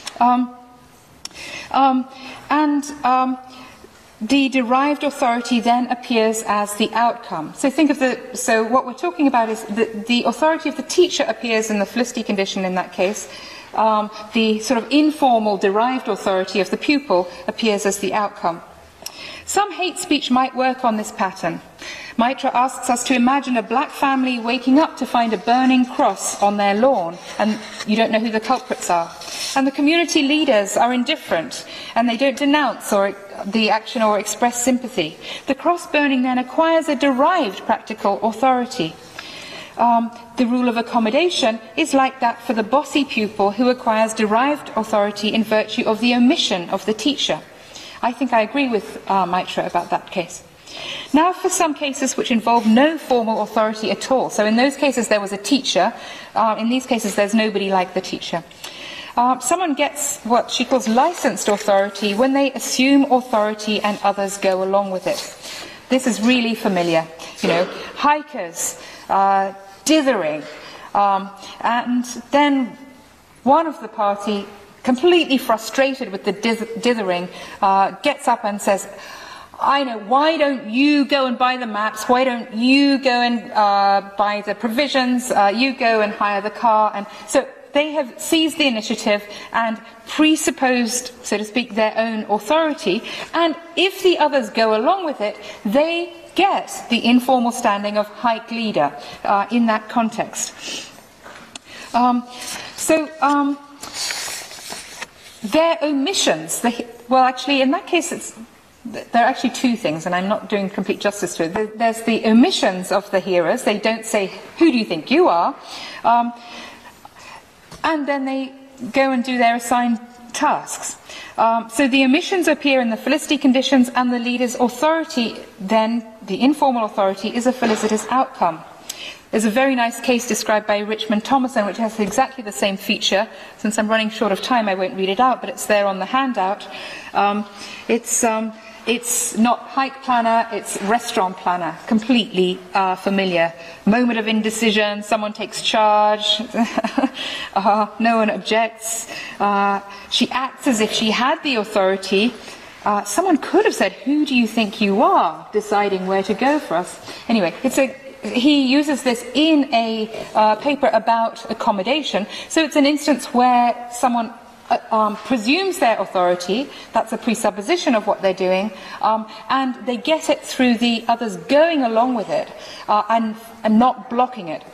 The derived authority then appears as the outcome. So what we're talking about is the authority of the teacher appears in the felicity condition in that case. The sort of informal derived authority of the pupil appears as the outcome. Some hate speech might work on this pattern. Maitra asks us to imagine a black family waking up to find a burning cross on their lawn, and you don't know who the culprits are. And the community leaders are indifferent, and they don't denounce the action or express sympathy. The cross burning then acquires a derived practical authority. The rule of accommodation is like that for the bossy pupil who acquires derived authority in virtue of the omission of the teacher. I think I agree with Maitra about that case. Now for some cases which involve no formal authority at all. So in those cases there was a teacher. In these cases there's nobody like the teacher. Someone gets what she calls licensed authority when they assume authority and others go along with it. This is really familiar. Hikers, dithering, and then one of the party, completely frustrated with the dithering, gets up and says, "I know, why don't you go and buy the maps? Why don't you go and buy the provisions? You go and hire the car." And so they have seized the initiative and presupposed, so to speak, their own authority. And if the others go along with it, they get the informal standing of hike leader in that context. Their omissions, actually, in that case, there are actually two things, and I'm not doing complete justice to it. There's the omissions of the hearers. They don't say, "Who do you think you are?" And then they go and do their assigned tasks. So the omissions appear in the felicity conditions, and the leader's authority, then, the informal authority, is a felicitous outcome. There's a very nice case described by Richmond Thomason, which has exactly the same feature. Since I'm running short of time, I won't read it out, but it's there on the handout. It's not hike planner, it's restaurant planner, completely familiar. Moment of indecision, someone takes charge, no one objects. She acts as if she had the authority. Someone could have said, "Who do you think you are, deciding where to go for us?" Anyway, he uses this in a paper about accommodation. So it's an instance where someone presumes their authority, that's a presupposition of what they're doing, and they get it through the others going along with it and not blocking it.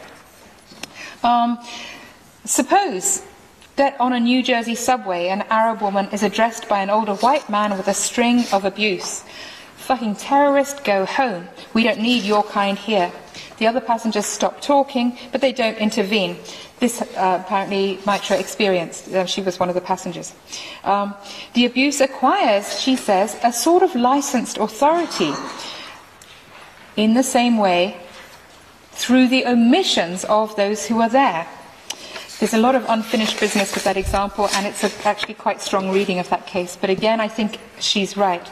Suppose that on a New Jersey subway an Arab woman is addressed by an older white man with a string of abuse. "Fucking terrorist, go home. We don't need your kind here." The other passengers stop talking, but they don't intervene. This apparently Mitra experienced. She was one of the passengers. The abuse acquires, she says, a sort of licensed authority. In the same way, through the omissions of those who are there. There's a lot of unfinished business with that example, and it's actually quite strong reading of that case. But again, I think she's right.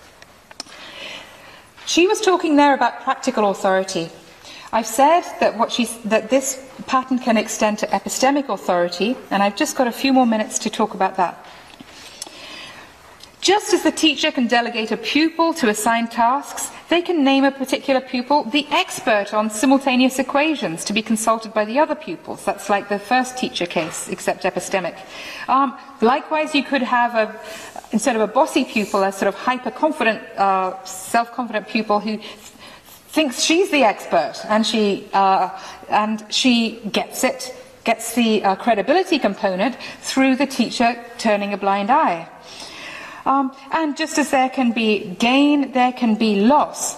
She was talking there about practical authority. I've said that this pattern can extend to epistemic authority, and I've just got a few more minutes to talk about that. Just as the teacher can delegate a pupil to assign tasks, they can name a particular pupil the expert on simultaneous equations to be consulted by the other pupils. That's like the first teacher case, except epistemic. Likewise, you could have instead of a bossy pupil, a sort of hyper-confident, self-confident pupil who thinks she's the expert, and she gets the credibility component through the teacher turning a blind eye. And just as there can be gain, there can be loss.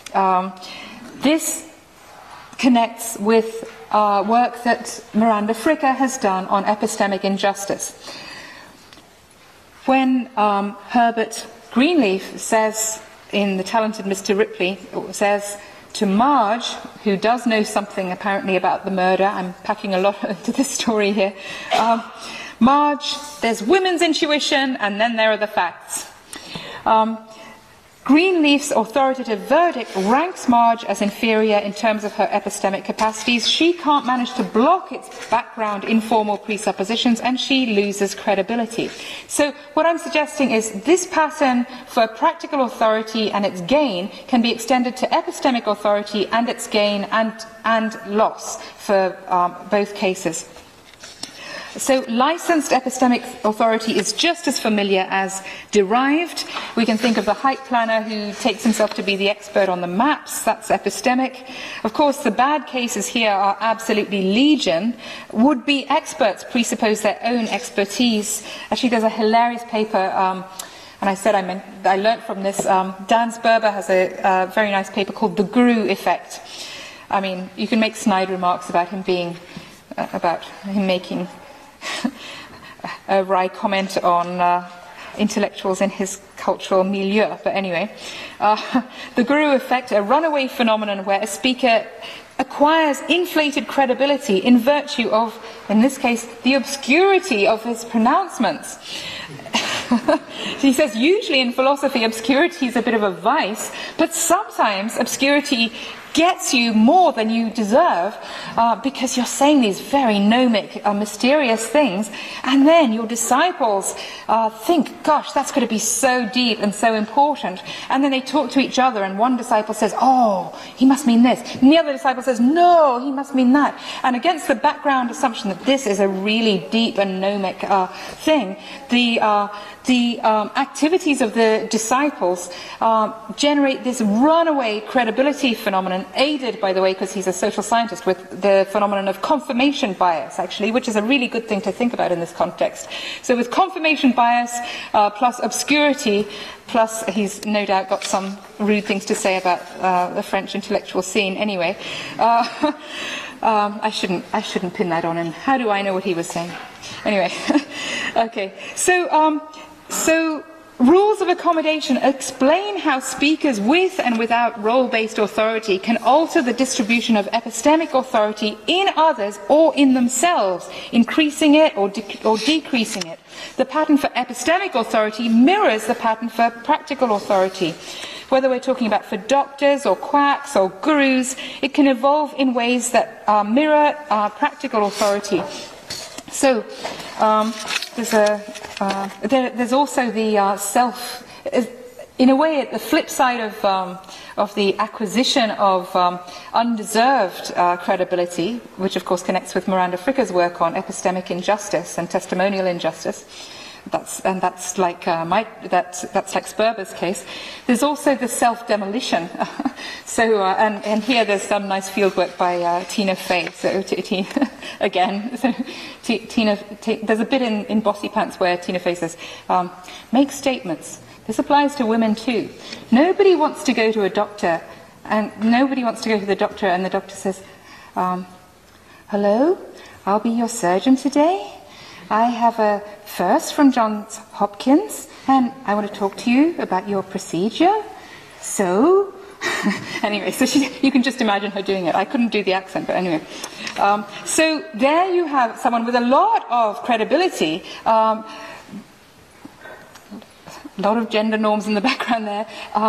This connects with work that Miranda Fricker has done on epistemic injustice. When Herbert Greenleaf says in The Talented Mr. Ripley, says to Marge, who does know something apparently about the murder, I'm packing a lot into this story here, Marge, there's women's intuition, and then there are the facts. Greenleaf's authoritative verdict ranks Marge as inferior in terms of her epistemic capacities. She can't manage to block its background informal presuppositions, and she loses credibility. So what I'm suggesting is this pattern for practical authority and its gain can be extended to epistemic authority and its gain and loss for both cases. So licensed epistemic authority is just as familiar as derived. We can think of the hike planner who takes himself to be the expert on the maps. That's epistemic. Of course, the bad cases here are absolutely legion. Would-be experts presuppose their own expertise. Actually, there's a hilarious paper, and I said I learnt from this. Dan Sperber has a very nice paper called The Guru Effect. I mean, you can make snide remarks about him making a wry comment on intellectuals in his cultural milieu. But anyway, the Guru Effect, a runaway phenomenon where a speaker acquires inflated credibility in virtue of, in this case, the obscurity of his pronouncements. He says, usually in philosophy, obscurity is a bit of a vice, but sometimes obscurity gets you more than you deserve because you're saying these very gnomic, mysterious things, and then your disciples think, gosh, that's going to be so deep and so important, and then they talk to each other, and one disciple says, oh, he must mean this, and the other disciple says, no, he must mean that, and against the background assumption that this is a really deep and gnomic thing, the activities of the disciples generate this runaway credibility phenomenon, aided, by the way, because he's a social scientist, with the phenomenon of confirmation bias, actually, which is a really good thing to think about in this context. So with confirmation bias plus obscurity, plus he's no doubt got some rude things to say about the French intellectual scene anyway. I shouldn't pin that on him. How do I know what he was saying? Anyway, okay. So rules of accommodation explain how speakers with and without role-based authority can alter the distribution of epistemic authority in others or in themselves, increasing it or decreasing it. The pattern for epistemic authority mirrors the pattern for practical authority. Whether we're talking about for doctors or quacks or gurus, it can evolve in ways that mirror practical authority. So there's also the self, in a way, at the flip side of the acquisition of undeserved credibility, which of course connects with Miranda Fricker's work on epistemic injustice and testimonial injustice. That's like Sperber's case. There's also the self-demolition. And here there's some nice field work by Tina Fey. So again, there's a bit in Bossy Pants where Tina Fey says, "Make statements. This applies to women too. Nobody wants to go to a doctor, and nobody wants to go to the doctor, and the doctor says, hello, I'll be your surgeon today. I have a first from Johns Hopkins, and I want to talk to you about your procedure. So," anyway, so you can just imagine her doing it. I couldn't do the accent, but anyway. So there you have someone with a lot of credibility, a lot of gender norms in the background there,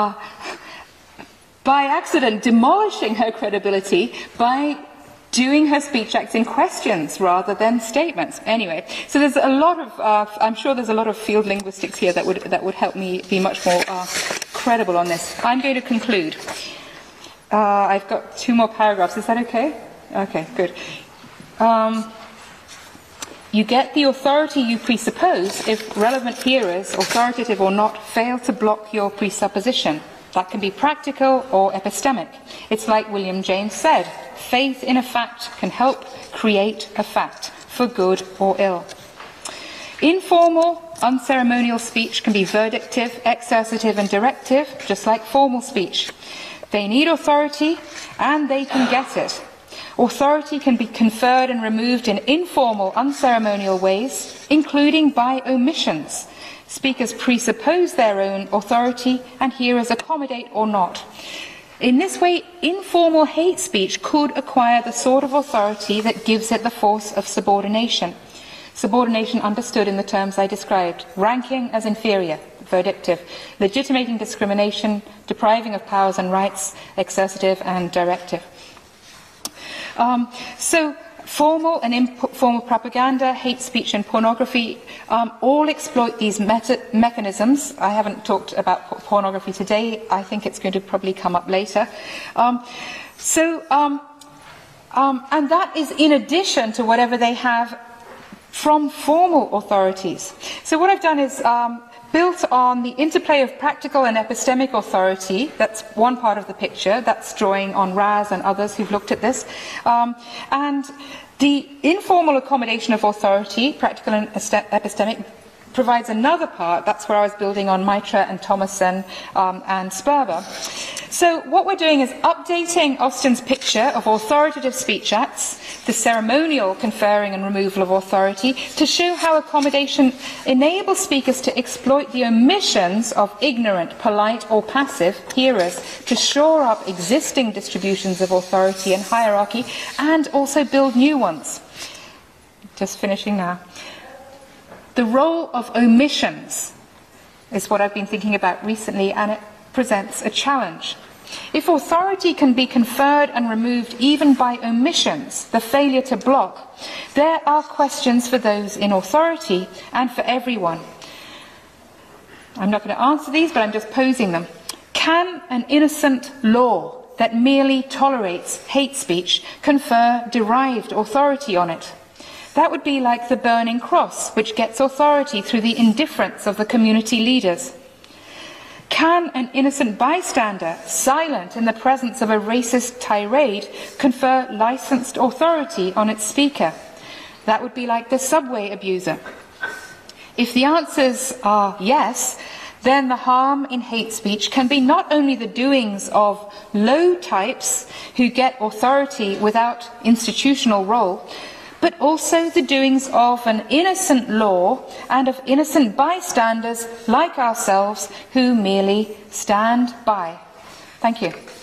by accident demolishing her credibility by doing her speech acts in questions rather than statements. Anyway, so there's a lot of, I'm sure there's a lot of field linguistics here that would help me be much more credible on this. I'm going to conclude. I've got 2 more paragraphs. Is that okay? Okay, good. You get the authority you presuppose if relevant hearers, authoritative or not, fail to block your presupposition. That can be practical or epistemic. It's like William James said, faith in a fact can help create a fact, for good or ill. Informal, unceremonial speech can be verdictive, exercitive and directive, just like formal speech. They need authority, and they can get it. Authority can be conferred and removed in informal, unceremonial ways, including by omissions. Speakers presuppose their own authority, and hearers accommodate or not. In this way, informal hate speech could acquire the sort of authority that gives it the force of subordination. Subordination understood in the terms I described: ranking as inferior, verdictive; legitimating discrimination; depriving of powers and rights, exercitive and directive. So formal and informal propaganda, hate speech and pornography all exploit these mechanisms. I haven't talked about pornography today. I think it's going to probably come up later. And that is in addition to whatever they have from formal authorities. So what I've done is built on the interplay of practical and epistemic authority. That's one part of the picture. That's drawing on Raz and others who've looked at this. And the informal accommodation of authority, practical and epistemic, provides another part. That's where I was building on Mitra and Thomason and Sperber. So what we're doing is updating Austin's picture of authoritative speech acts, the ceremonial conferring and removal of authority, to show how accommodation enables speakers to exploit the omissions of ignorant, polite or passive hearers to shore up existing distributions of authority and hierarchy, and also build new ones. Just finishing now. The role of omissions is what I've been thinking about recently, and it presents a challenge. If authority can be conferred and removed even by omissions, the failure to block, there are questions for those in authority and for everyone. I'm not going to answer these, but I'm just posing them. Can an innocent law that merely tolerates hate speech confer derived authority on it? That would be like the burning cross, which gets authority through the indifference of the community leaders. Can an innocent bystander, silent in the presence of a racist tirade, confer licensed authority on its speaker? That would be like the subway abuser. If the answers are yes, then the harm in hate speech can be not only the doings of low types who get authority without institutional role, but also the doings of an innocent law and of innocent bystanders like ourselves who merely stand by. Thank you.